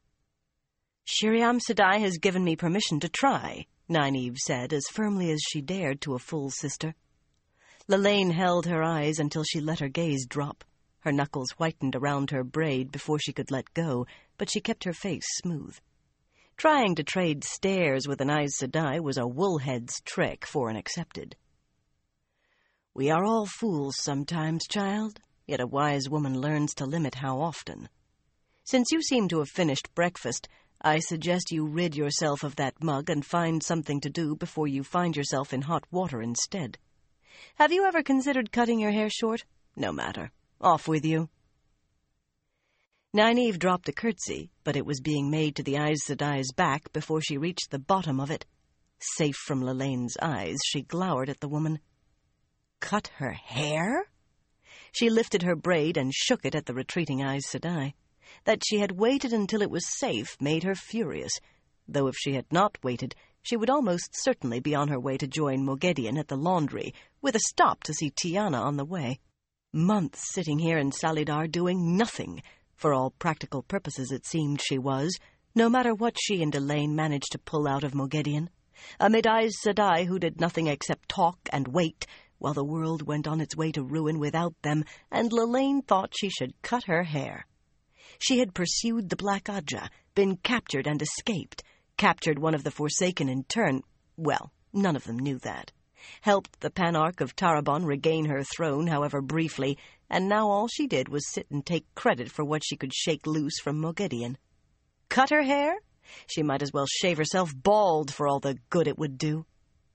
"Sheriam Sedai has given me permission to try," Nynaeve said, as firmly as she dared to a full sister. Lelaine held her eyes until she let her gaze drop. Her knuckles whitened around her braid before she could let go, but she kept her face smooth. Trying to trade stares with an Aes Sedai was a woolhead's trick, Foran accepted. "We are all fools sometimes, child, yet a wise woman learns to limit how often. Since you seem to have finished breakfast, I suggest you rid yourself of that mug and find something to do before you find yourself in hot water instead. Have you ever considered cutting your hair short? No matter. Off with you." Nynaeve dropped a curtsy, but it was being made to the Aes Sedai's back before she reached the bottom of it. Safe from Lelane's eyes, she glowered at the woman. Cut her hair? She lifted her braid and shook it at the retreating Aes Sedai. That she had waited until it was safe made her furious, though if she had not waited, she would almost certainly be on her way to join Moghedien at the laundry, with a stop to see Tiana on the way. Months sitting here in Salidar doing nothing. For all practical purposes it seemed she was, no matter what she and Elaine managed to pull out of Moghedien, amid Aes Sedai who did nothing except talk and wait, while the world went on its way to ruin without them, and Lelaine thought she should cut her hair. She had pursued the Black Ajah, been captured and escaped, captured one of the Forsaken in turn, well, none of them knew that, helped the Panarch of Tarabon regain her throne, however briefly, and now all she did was sit and take credit for what she could shake loose from Moghedien. Cut her hair? She might as well shave herself bald for all the good it would do.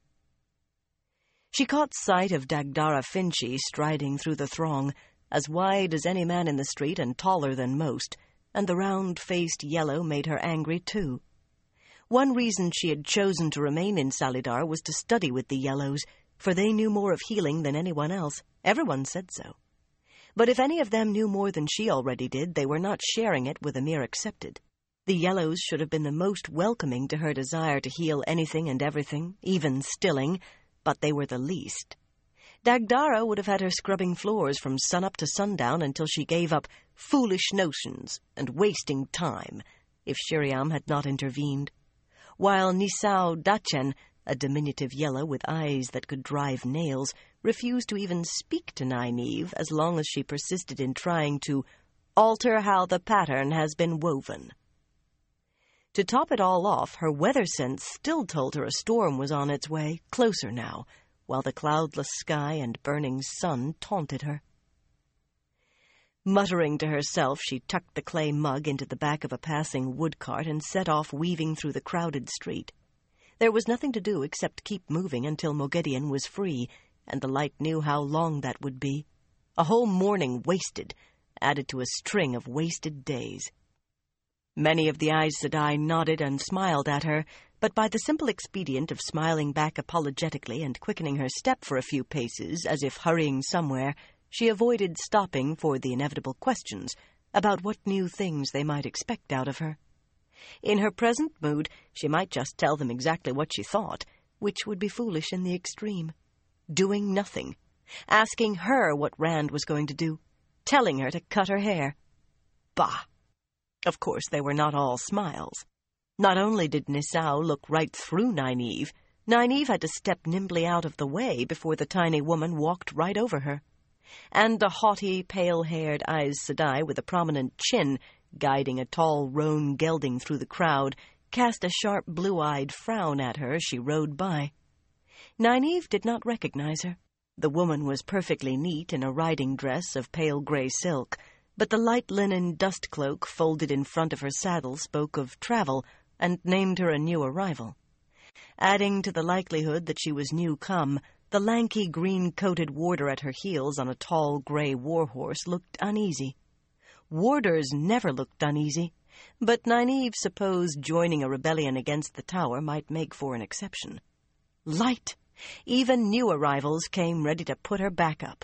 She caught sight of Dagdara Finchi striding through the throng, as wide as any man in the street and taller than most, and the round-faced yellow made her angry too. One reason she had chosen to remain in Salidar was to study with the yellows, for they knew more of healing than anyone else. Everyone said so. But if any of them knew more than she already did, they were not sharing it with Ymir accepted. The yellows should have been the most welcoming to her desire to heal anything and everything, even stilling, but they were the least. Dagdara would have had her scrubbing floors from sunup to sundown until she gave up foolish notions and wasting time, if Shiriam had not intervened, while Nisao Dachen, a diminutive yellow with eyes that could drive nails, refused to even speak to Nynaeve as long as she persisted in trying to alter how the pattern has been woven. To top it all off, her weather sense still told her a storm was on its way, closer now, while the cloudless sky and burning sun taunted her. Muttering to herself, she tucked the clay mug into the back of a passing woodcart and set off weaving through the crowded street. There was nothing to do except keep moving until Moghedien was free, and the light knew how long that would be. A whole morning wasted, added to a string of wasted days. Many of the Aes Sedai nodded and smiled at her, but by the simple expedient of smiling back apologetically and quickening her step for a few paces, as if hurrying somewhere, she avoided stopping for the inevitable questions about what new things they might expect out of her. In her present mood, she might just tell them exactly what she thought, which would be foolish in the extreme. Doing nothing. Asking her what Rand was going to do. Telling her to cut her hair. Bah! Of course, they were not all smiles. Not only did Nisao look right through Nynaeve, Nynaeve had to step nimbly out of the way before the tiny woman walked right over her. And a haughty, pale-haired Aes Sedai with a prominent chin, guiding a tall roan gelding through the crowd, cast a sharp blue-eyed frown at her as she rode by. Nynaeve did not recognize her. The woman was perfectly neat in a riding dress of pale gray silk, but the light linen dust cloak folded in front of her saddle spoke of travel and named her a new arrival. Adding to the likelihood that she was new come, the lanky green-coated warder at her heels on a tall gray warhorse looked uneasy. Warders never looked uneasy, but Nynaeve supposed joining a rebellion against the tower might make for an exception. Light! Even new arrivals came ready to put her back up.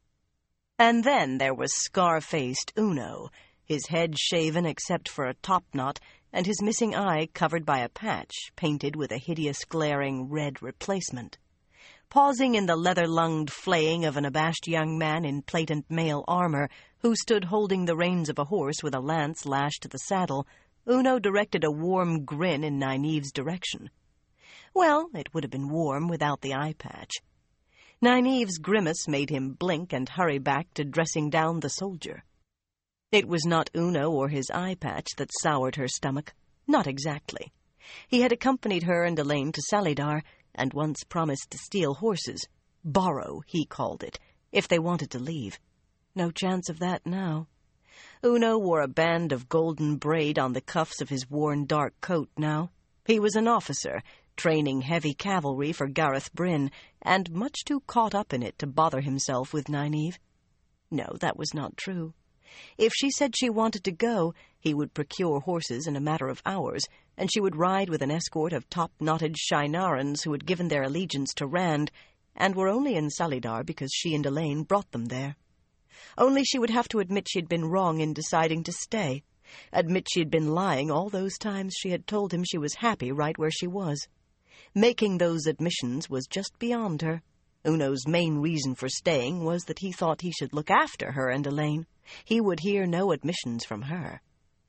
And then there was scar-faced Uno, his head shaven except for a topknot, and his missing eye covered by a patch painted with a hideous glaring red replacement. Pausing in the leather-lunged flaying of an abashed young man in plate-and mail armor, who stood holding the reins of a horse with a lance lashed to the saddle, Uno directed a warm grin in Nynaeve's direction. Well, it would have been warm without the eye patch. Nynaeve's grimace made him blink and hurry back to dressing down the soldier. It was not Uno or his eye patch that soured her stomach. Not exactly. He had accompanied her and Elaine to Salidar, and once promised to steal horses. Borrow, he called it, if they wanted to leave. No chance of that now. Uno wore a band of golden braid on the cuffs of his worn dark coat now. He was an officer, training heavy cavalry for Gareth Bryn, and much too caught up in it to bother himself with Nynaeve. No, that was not true. If she said she wanted to go, he would procure horses in a matter of hours, and she would ride with an escort of top-knotted Shienarans who had given their allegiance to Rand, and were only in Salidar because she and Elaine brought them there. Only she would have to admit she had been wrong in deciding to stay, admit she had been lying all those times she had told him she was happy right where she was. Making those admissions was just beyond her. Uno's main reason for staying was that he thought he should look after her and Elaine. He would hear no admissions from her.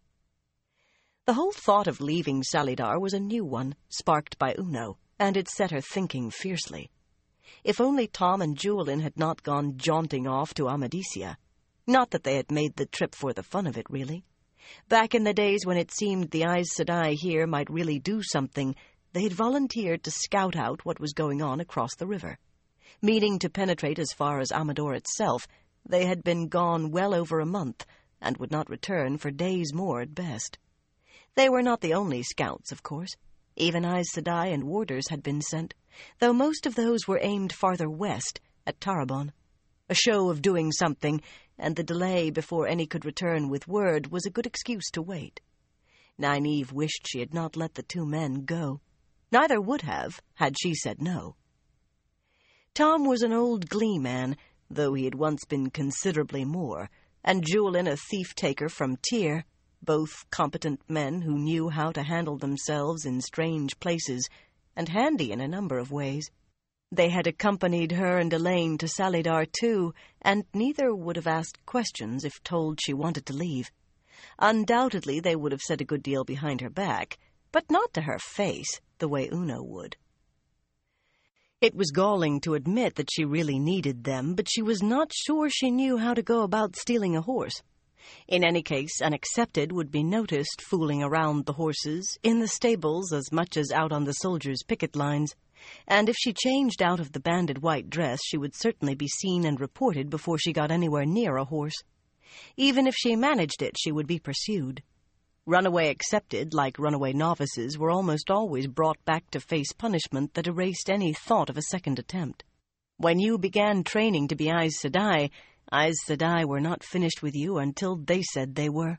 The whole thought of leaving Salidar was a new one, sparked by Uno, and it set her thinking fiercely. If only Tom and Julian had not gone jaunting off to Amadisia. Not that they had made the trip for the fun of it, really. Back in the days when it seemed the Aes Sedai here might really do something, they had volunteered to scout out what was going on across the river. Meaning to penetrate as far as Amador itself, they had been gone well over a month, and would not return for days more at best. They were not the only scouts, of course. Even Aes Sedai and warders had been sent, though most of those were aimed farther west, at Tarabon. A show of doing something, and the delay before any could return with word was a good excuse to wait. Nynaeve wished she had not let the two men go. Neither would have, had she said no. Tom was an old glee man, though he had once been considerably more, and Julian a thief-taker from Tyr, both competent men who knew how to handle themselves in strange places, and handy in a number of ways. They had accompanied her and Elaine to Salidar too, and neither would have asked questions if told she wanted to leave. Undoubtedly they would have said a good deal behind her back, but not to her face, the way Uno would. It was galling to admit that she really needed them, but she was not sure she knew how to go about stealing a horse. In any case, an accepted would be noticed fooling around the horses, in the stables as much as out on the soldiers' picket lines, and if she changed out of the banded white dress, she would certainly be seen and reported before she got anywhere near a horse. Even if she managed it, she would be pursued. Runaway accepted, like runaway novices, were almost always brought back to face punishment that erased any thought of a second attempt. When you began training to be Aes Sedai, Aes Sedai were not finished with you until they said they were.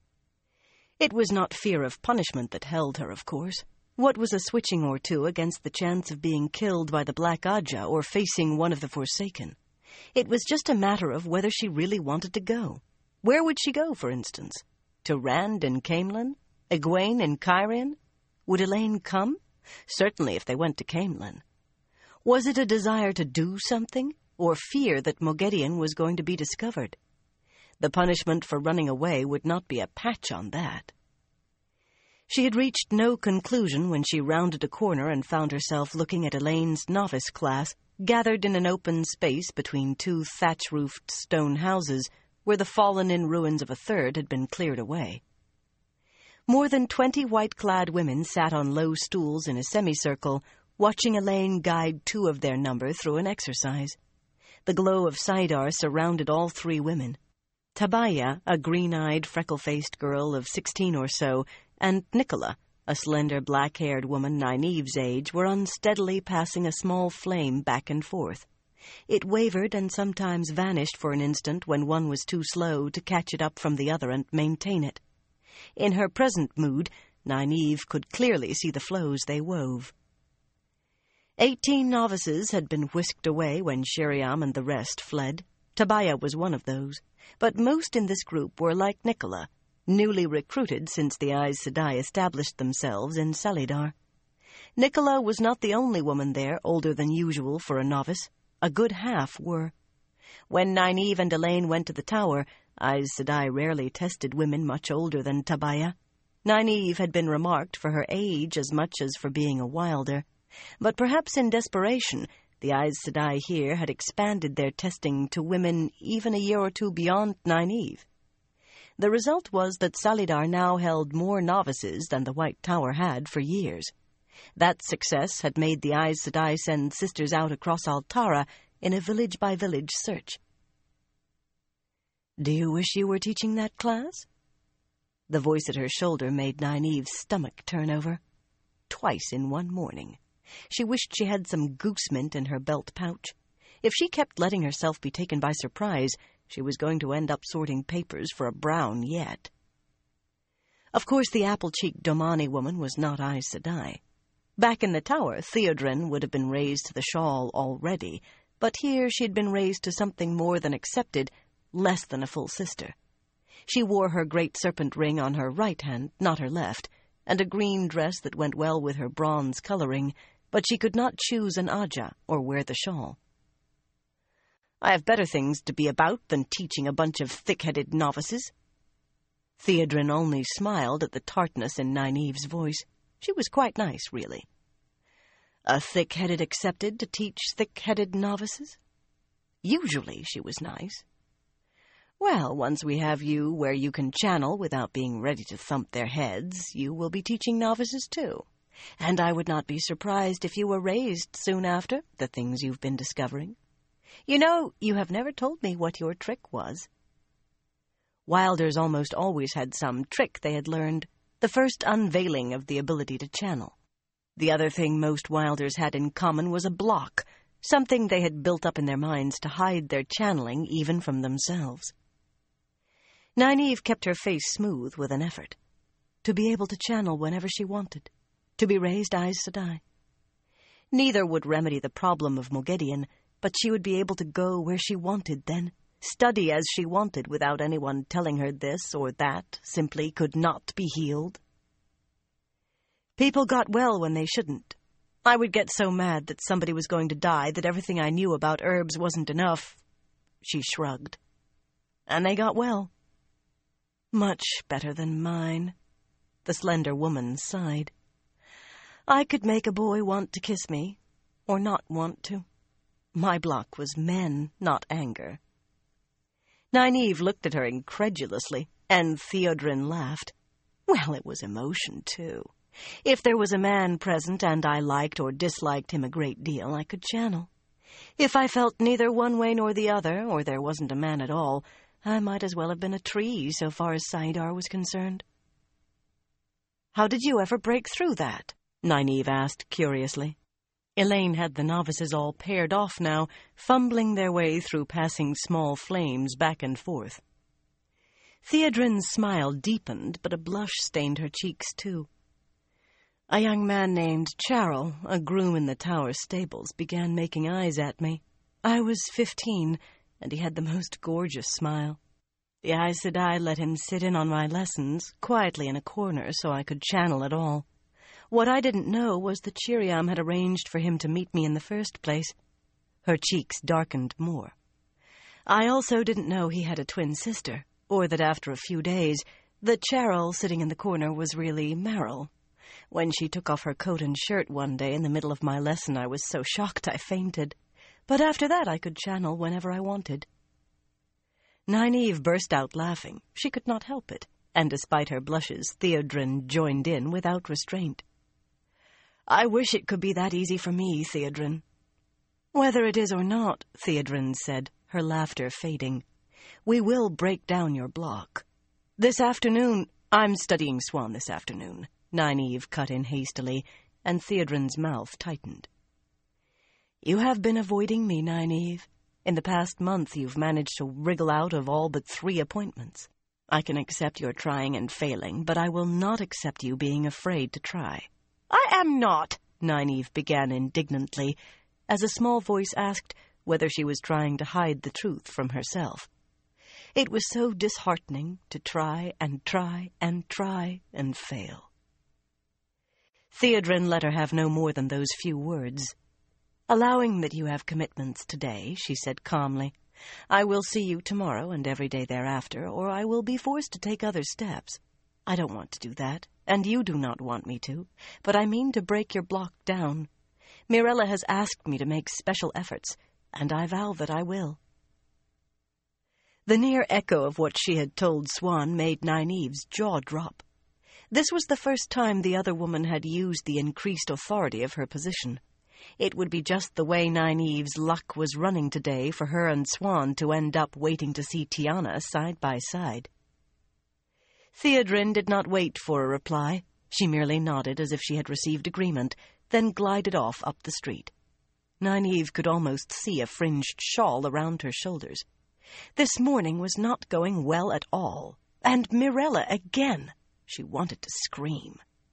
It was not fear of punishment that held her, of course. What was a switching or two against the chance of being killed by the Black Ajah or facing one of the Forsaken? It was just a matter of whether she really wanted to go. Where would she go, for instance? To Rand and Caemlyn? Egwene and Cairhien? Would Elaine come? Certainly if they went to Caemlyn. Was it a desire to do something, or fear that Moghedien was going to be discovered? The punishment for running away would not be a patch on that. She had reached no conclusion when she rounded a corner and found herself looking at Elaine's novice class, gathered in an open space between two thatch-roofed stone houses, where the fallen-in ruins of a third had been cleared away. More than twenty white-clad women sat on low stools in a semicircle, watching Elaine guide two of their number through an exercise. The glow of Saidar surrounded all three women. Tabaya, a green-eyed, freckle-faced girl of sixteen or so, and Nicola, a slender black-haired woman Nynaeve's age, were unsteadily passing a small flame back and forth. It wavered and sometimes vanished for an instant when one was too slow to catch it up from the other and maintain it. In her present mood, Nynaeve could clearly see the flows they wove. Eighteen novices had been whisked away when Sheriam and the rest fled. Tabaya was one of those, but most in this group were like Nicola, newly recruited since the Aes Sedai established themselves in Salidar. Nicola was not the only woman there older than usual for a novice. A good half were. When Nynaeve and Elaine went to the tower, Aes Sedai rarely tested women much older than Tabaya. Nynaeve had been remarked for her age as much as for being a wilder, but perhaps in desperation, the Aes Sedai here had expanded their testing to women even a year or two beyond Nynaeve. The result was that Salidar now held more novices than the White Tower had for years. That success had made the Aes Sedai send sisters out across Altara in a village-by-village search. "Do you wish you were teaching that class?" The voice at her shoulder made Nynaeve's stomach turn over. Twice in one morning. She wished she had some goose mint in her belt pouch. If she kept letting herself be taken by surprise, she was going to end up sorting papers for a Brown yet. Of course, the apple-cheeked Domani woman was not Aes Sedai. Back in the tower, Theodrin would have been raised to the shawl already, but here she had been raised to something more than accepted, less than a full sister. She wore her great serpent ring on her right hand, not her left, and a green dress that went well with her bronze coloring, but she could not choose an Aja or wear the shawl. "I have better things to be about than teaching a bunch of thick-headed novices." Theodrin only smiled at the tartness in Nynaeve's voice. She was quite nice, really. A thick-headed accepted to teach thick-headed novices? Usually she was nice. "Well, once we have you where you can channel without being ready to thump their heads, you will be teaching novices too. And I would not be surprised if you were raised soon after, the things you've been discovering. You know, you have never told me what your trick was." Wilders almost always had some trick they had learned, the first unveiling of the ability to channel. The other thing most Wilders had in common was a block, something they had built up in their minds to hide their channeling even from themselves. Nynaeve kept her face smooth with an effort. To be able to channel whenever she wanted. To be raised Aes Sedai. Neither would remedy the problem of Moghedien, but she would be able to go where she wanted then, study as she wanted without anyone telling her this or that simply could not be healed. People got well when they shouldn't. I would get so mad that somebody was going to die that everything I knew about herbs wasn't enough. She shrugged. And they got well. Much better than mine. The slender woman sighed. I could make a boy want to kiss me, or not want to. My block was men, not anger. Nynaeve looked at her incredulously, and Theodrin laughed. Well, it was emotion, too. If there was a man present and I liked or disliked him a great deal, I could channel. If I felt neither one way nor the other, or there wasn't a man at all, I might as well have been a tree so far as Saidar was concerned. How did you ever break through that? Nynaeve asked curiously. Elaine had the novices all paired off now, fumbling their way through passing small flames back and forth. Theodrin's smile deepened, but a blush stained her cheeks too. A young man named Charl, a groom in the tower stables, began making eyes at me. I was fifteen, and he had the most gorgeous smile. The Aes Sedai let him sit in on my lessons, quietly in a corner, so I could channel it all. What I didn't know was that Shiriam had arranged for him to meet me in the first place. Her cheeks darkened more. I also didn't know he had a twin sister, or that after a few days, the Charl sitting in the corner was really Meryl. When she took off her coat and shirt one day in the middle of my lesson, I was so shocked I fainted. But after that, I could channel whenever I wanted. Nynaeve burst out laughing. She could not help it, and despite her blushes, Theodrin joined in without restraint. I wish it could be that easy for me, Theodrin. Whether it is or not, Theodrin said, her laughter fading, we will break down your block. This afternoon, I'm studying Swan this afternoon, Nynaeve cut in hastily, and Theodrin's mouth tightened. You have been avoiding me, Nynaeve. In the past month, you've managed to wriggle out of all but three appointments. I can accept your trying and failing, but I will not accept you being afraid to try. I am not, Nynaeve began indignantly, as a small voice asked whether she was trying to hide the truth from herself. It was so disheartening to try and try and try and fail. Theodrin let her have no more than those few words. Allowing that you have commitments today, she said calmly, I will see you tomorrow and every day thereafter, or I will be forced to take other steps. I don't want to do that, and you do not want me to, but I mean to break your block down. Mirella has asked me to make special efforts, and I vow that I will. The near echo of what she had told Swan made Nynaeve's jaw drop. This was the first time the other woman had used the increased authority of her position. It would be just the way Nynaeve's luck was running today for her and Swan to end up waiting to see Tiana side by side. Theodrin did not wait for a reply. She merely nodded as if she had received agreement, then glided off up the street. Nynaeve could almost see a fringed shawl around her shoulders. This morning was not going well at all. And Mirella again! She wanted to scream.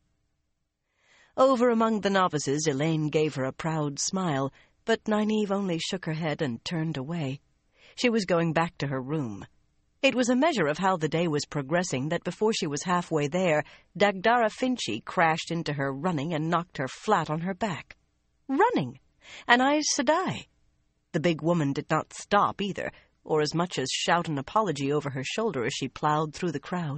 Over among the novices, Elaine gave her a proud smile, but Nynaeve only shook her head and turned away. She was going back to her room. It was a measure of how the day was progressing that before she was halfway there, Dagdara Finchi crashed into her running and knocked her flat on her back. Running! An Aes Sedai! The big woman did not stop either, or as much as shout an apology over her shoulder as she plowed through the crowd.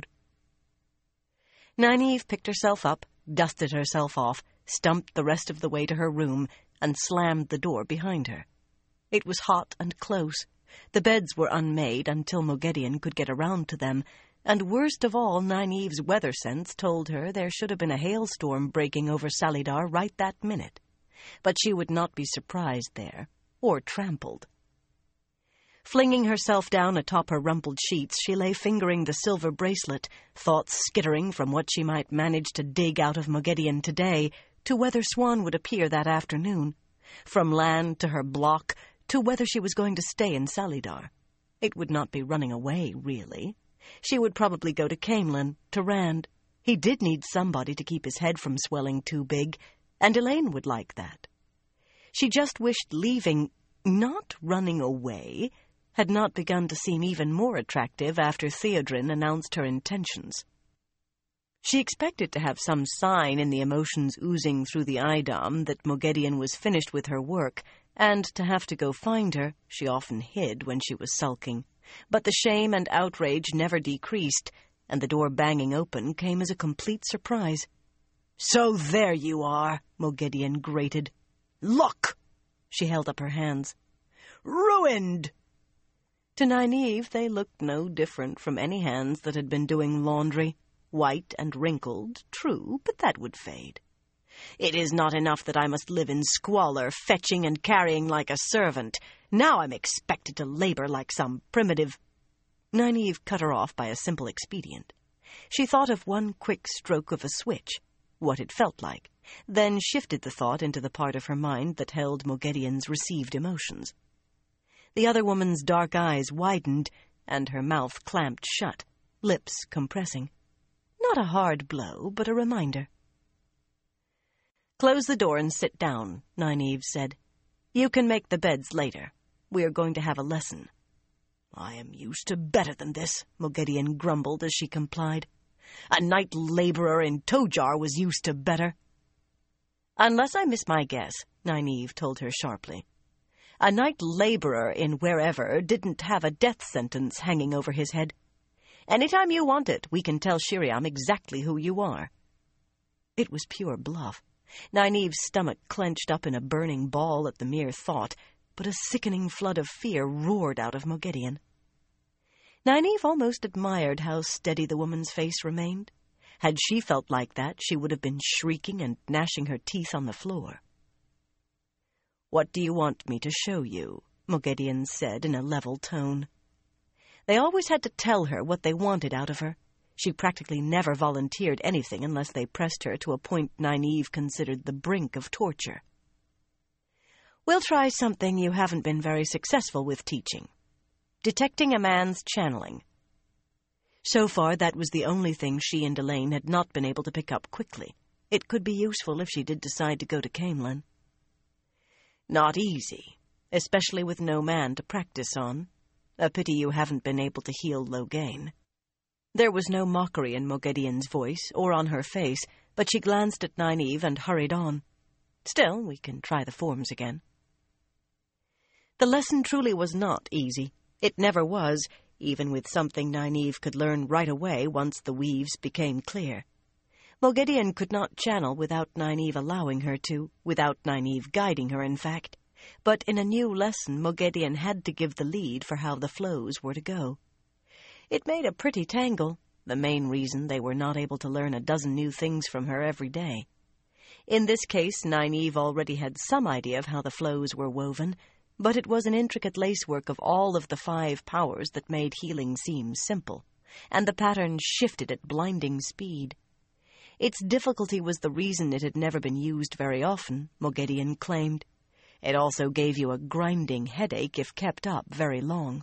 Nynaeve picked herself up, dusted herself off, stumped the rest of the way to her room, and slammed the door behind her. It was hot and close. The beds were unmade until Moghedien could get around to them, and worst of all, Nynaeve's weather sense told her there should have been a hailstorm breaking over Salidar right that minute. But she would not be surprised there, or trampled. Flinging herself down atop her rumpled sheets, she lay fingering the silver bracelet, thoughts skittering from what she might manage to dig out of Moghedien today to whether Swan would appear that afternoon, from land to her block to whether she was going to stay in Salidar. It would not be running away, really. She would probably go to Caemlyn, to Rand. He did need somebody to keep his head from swelling too big, and Elaine would like that. She just wished leaving, not running away, had not begun to seem even more attractive after Theodrin announced her intentions. She expected to have some sign in the emotions oozing through the Eidam that Moghedien was finished with her work, and to have to go find her, she often hid when she was sulking. But the shame and outrage never decreased, and the door banging open came as a complete surprise. "So there you are," Moghedien grated. "Look!" She held up her hands. "Ruined!" To Nynaeve they looked no different from any hands that had been doing laundry. White and wrinkled, true, but that would fade. "It is not enough that I must live in squalor, fetching and carrying like a servant. Now I'm expected to labor like some primitive—" Nynaeve cut her off by a simple expedient. She thought of one quick stroke of a switch, what it felt like, then shifted the thought into the part of her mind that held Moghedien's received emotions. The other woman's dark eyes widened, and her mouth clamped shut, lips compressing. Not a hard blow, but a reminder. "Close the door and sit down," Nynaeve said. "You can make the beds later. We are going to have a lesson." "I am used to better than this," Moghedien grumbled as she complied. "A night laborer in Tojar was used to better." "Unless I miss my guess," Nynaeve told her sharply. "A night laborer in wherever didn't have a death sentence hanging over his head. Anytime you want it, we can tell Shiriam exactly who you are." It was pure bluff. Nynaeve's stomach clenched up in a burning ball at the mere thought, but a sickening flood of fear roared out of Moghedien. Nynaeve almost admired how steady the woman's face remained. Had she felt like that, she would have been shrieking and gnashing her teeth on the floor. "What do you want me to show you?" Moghedien said in a level tone. They always had to tell her what they wanted out of her. She practically never volunteered anything unless they pressed her to a point Nynaeve considered the brink of torture. "We'll try something you haven't been very successful with teaching. Detecting a man's channeling." So far, that was the only thing she and Elaine had not been able to pick up quickly. It could be useful if she did decide to go to Caemlyn. "Not easy, especially with no man to practice on. A pity you haven't been able to heal Loghain." There was no mockery in Moghedien's voice or on her face, but she glanced at Nynaeve and hurried on. "Still, we can try the forms again." The lesson truly was not easy. It never was, even with something Nynaeve could learn right away once the weaves became clear. Moghedien could not channel without Nynaeve allowing her to, without Nynaeve guiding her, in fact. But in a new lesson, Moghedien had to give the lead for how the flows were to go. It made a pretty tangle, the main reason they were not able to learn a dozen new things from her every day. In this case, Nynaeve already had some idea of how the flows were woven, but it was an intricate lacework of all of the five powers that made healing seem simple, and the pattern shifted at blinding speed. Its difficulty was the reason it had never been used very often, Moghedien claimed. It also gave you a grinding headache if kept up very long.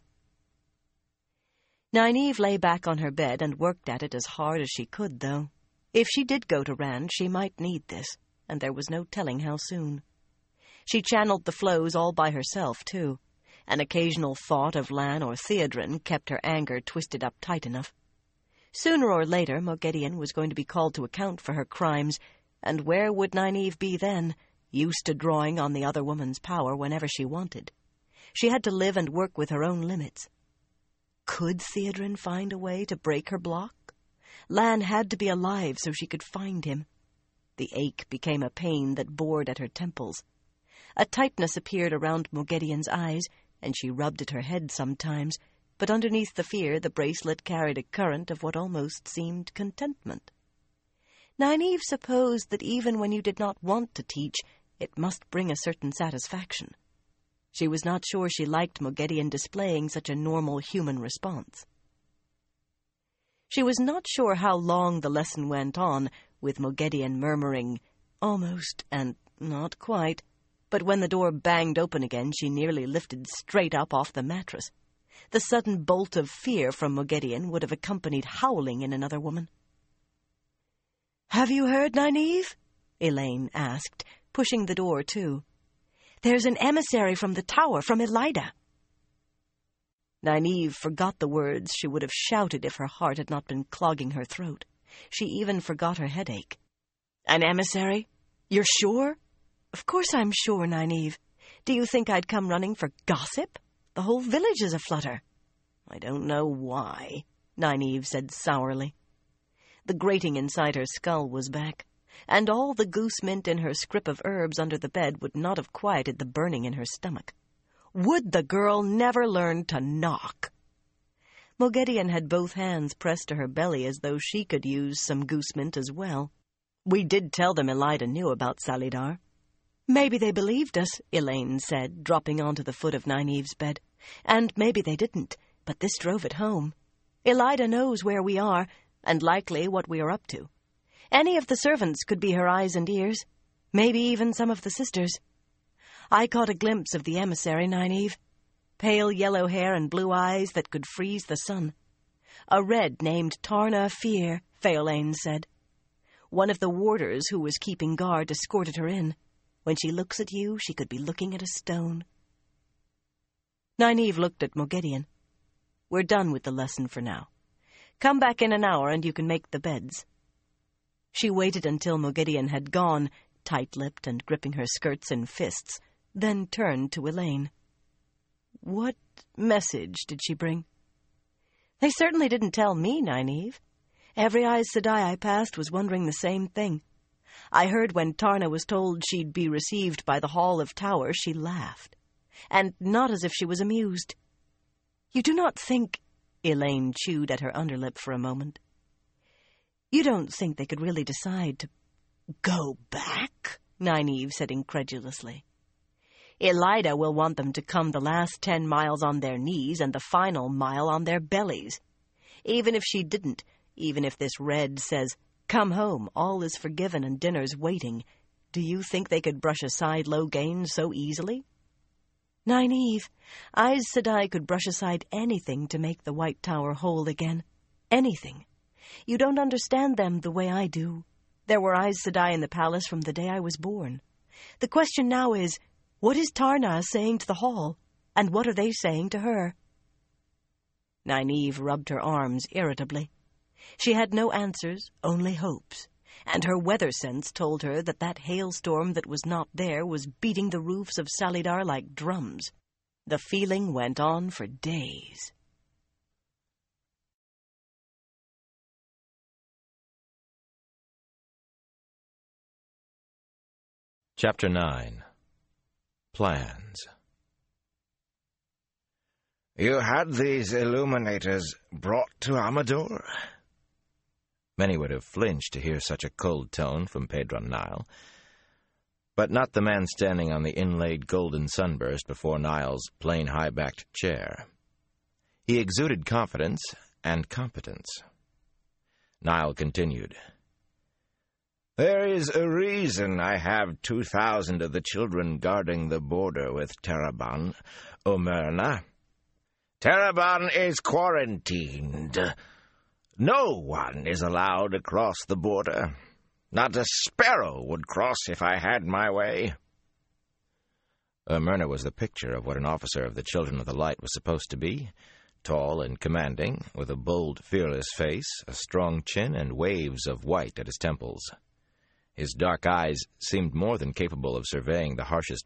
Nynaeve lay back on her bed and worked at it as hard as she could, though. If she did go to Rand, she might need this, and there was no telling how soon. She channeled the flows all by herself, too. An occasional thought of Lan or Theodrin kept her anger twisted up tight enough. Sooner or later, Moghedien was going to be called to account for her crimes, and where would Nynaeve be then, used to drawing on the other woman's power whenever she wanted? She had to live and work with her own limits. Could Theodrin find a way to break her block? Lan had to be alive so she could find him. The ache became a pain that bored at her temples. A tightness appeared around Moghedien's eyes, and she rubbed at her head sometimes, but underneath the fear the bracelet carried a current of what almost seemed contentment. Nynaeve supposed that even when you did not want to teach, it must bring a certain satisfaction. She was not sure she liked Moghedien displaying such a normal human response. She was not sure how long the lesson went on, with Moghedien murmuring, "Almost," and "not quite," but when the door banged open again, she nearly lifted straight up off the mattress. The sudden bolt of fear from Moghedien would have accompanied howling in another woman. "Have you heard, Nynaeve?" Elaine asked, pushing the door to. "There's an emissary from the tower, from Elida." Nynaeve forgot the words she would have shouted if her heart had not been clogging her throat. She even forgot her headache. "An emissary? You're sure?" "Of course I'm sure, Nynaeve. Do you think I'd come running for gossip? The whole village is aflutter." "I don't know why," Nynaeve said sourly. The grating inside her skull was back, and all the goose mint in her scrip of herbs under the bed would not have quieted the burning in her stomach. Would the girl never learn to knock? Moghedien had both hands pressed to her belly as though she could use some goose mint as well. "We did tell them Elida knew about Salidar." "Maybe they believed us," Elaine said, dropping onto the foot of Nynaeve's bed. "And maybe they didn't, but this drove it home. Elida knows where we are, and likely what we are up to. Any of the servants could be her eyes and ears, maybe even some of the sisters. I caught a glimpse of the emissary, Nynaeve. Pale yellow hair and blue eyes that could freeze the sun. A red named Tarna Fear, Phaolane said. One of the warders who was keeping guard escorted her in. When she looks at you, she could be looking at a stone." Nynaeve looked at Moghedien. "We're done with the lesson for now. Come back in an hour and you can make the beds." She waited until Moghedien had gone, tight-lipped and gripping her skirts in fists, then turned to Elaine. "What message did she bring?" "They certainly didn't tell me, Nynaeve. Every Aes Sedai I passed was wondering the same thing. I heard when Tarna was told she'd be received by the Hall of Towers, she laughed. And not as if she was amused. You do not think—" Elaine chewed at her underlip for a moment. "You don't think they could really decide to—" "Go back?" Nynaeve said incredulously. "Elida will want them to come the last ten miles on their knees and the final mile on their bellies. Even if she didn't, even if this red says, 'Come home, all is forgiven and dinner's waiting,' do you think they could brush aside Logain so easily?" "Nynaeve, Aes Sedai could brush aside anything to make the White Tower whole again. Anything. You don't understand them the way I do. There were Aes Sedai in the palace from the day I was born. The question now is, what is Tarna saying to the Hall, and what are they saying to her?" Nynaeve rubbed her arms irritably. She had no answers, only hopes, and her weather sense told her that that hailstorm that was not there was beating the roofs of Salidar like drums. The feeling went on for days. Chapter nine. Plans. You had these illuminators brought to Amador? Many would have flinched to hear such a cold tone from Pedron Nile, but not the man standing on the inlaid golden sunburst before Nile's plain high-backed chair. He exuded confidence and competence. Nile continued. There is a reason I have two thousand of the children guarding the border with Taraban, Omerna. Taraban is quarantined. No one is allowed across the border. Not a sparrow would cross if I had my way. Omerna was the picture of what an officer of the Children of the Light was supposed to be, tall and commanding, with a bold, fearless face, a strong chin, and waves of white at his temples. His dark eyes seemed more than capable of surveying the harshest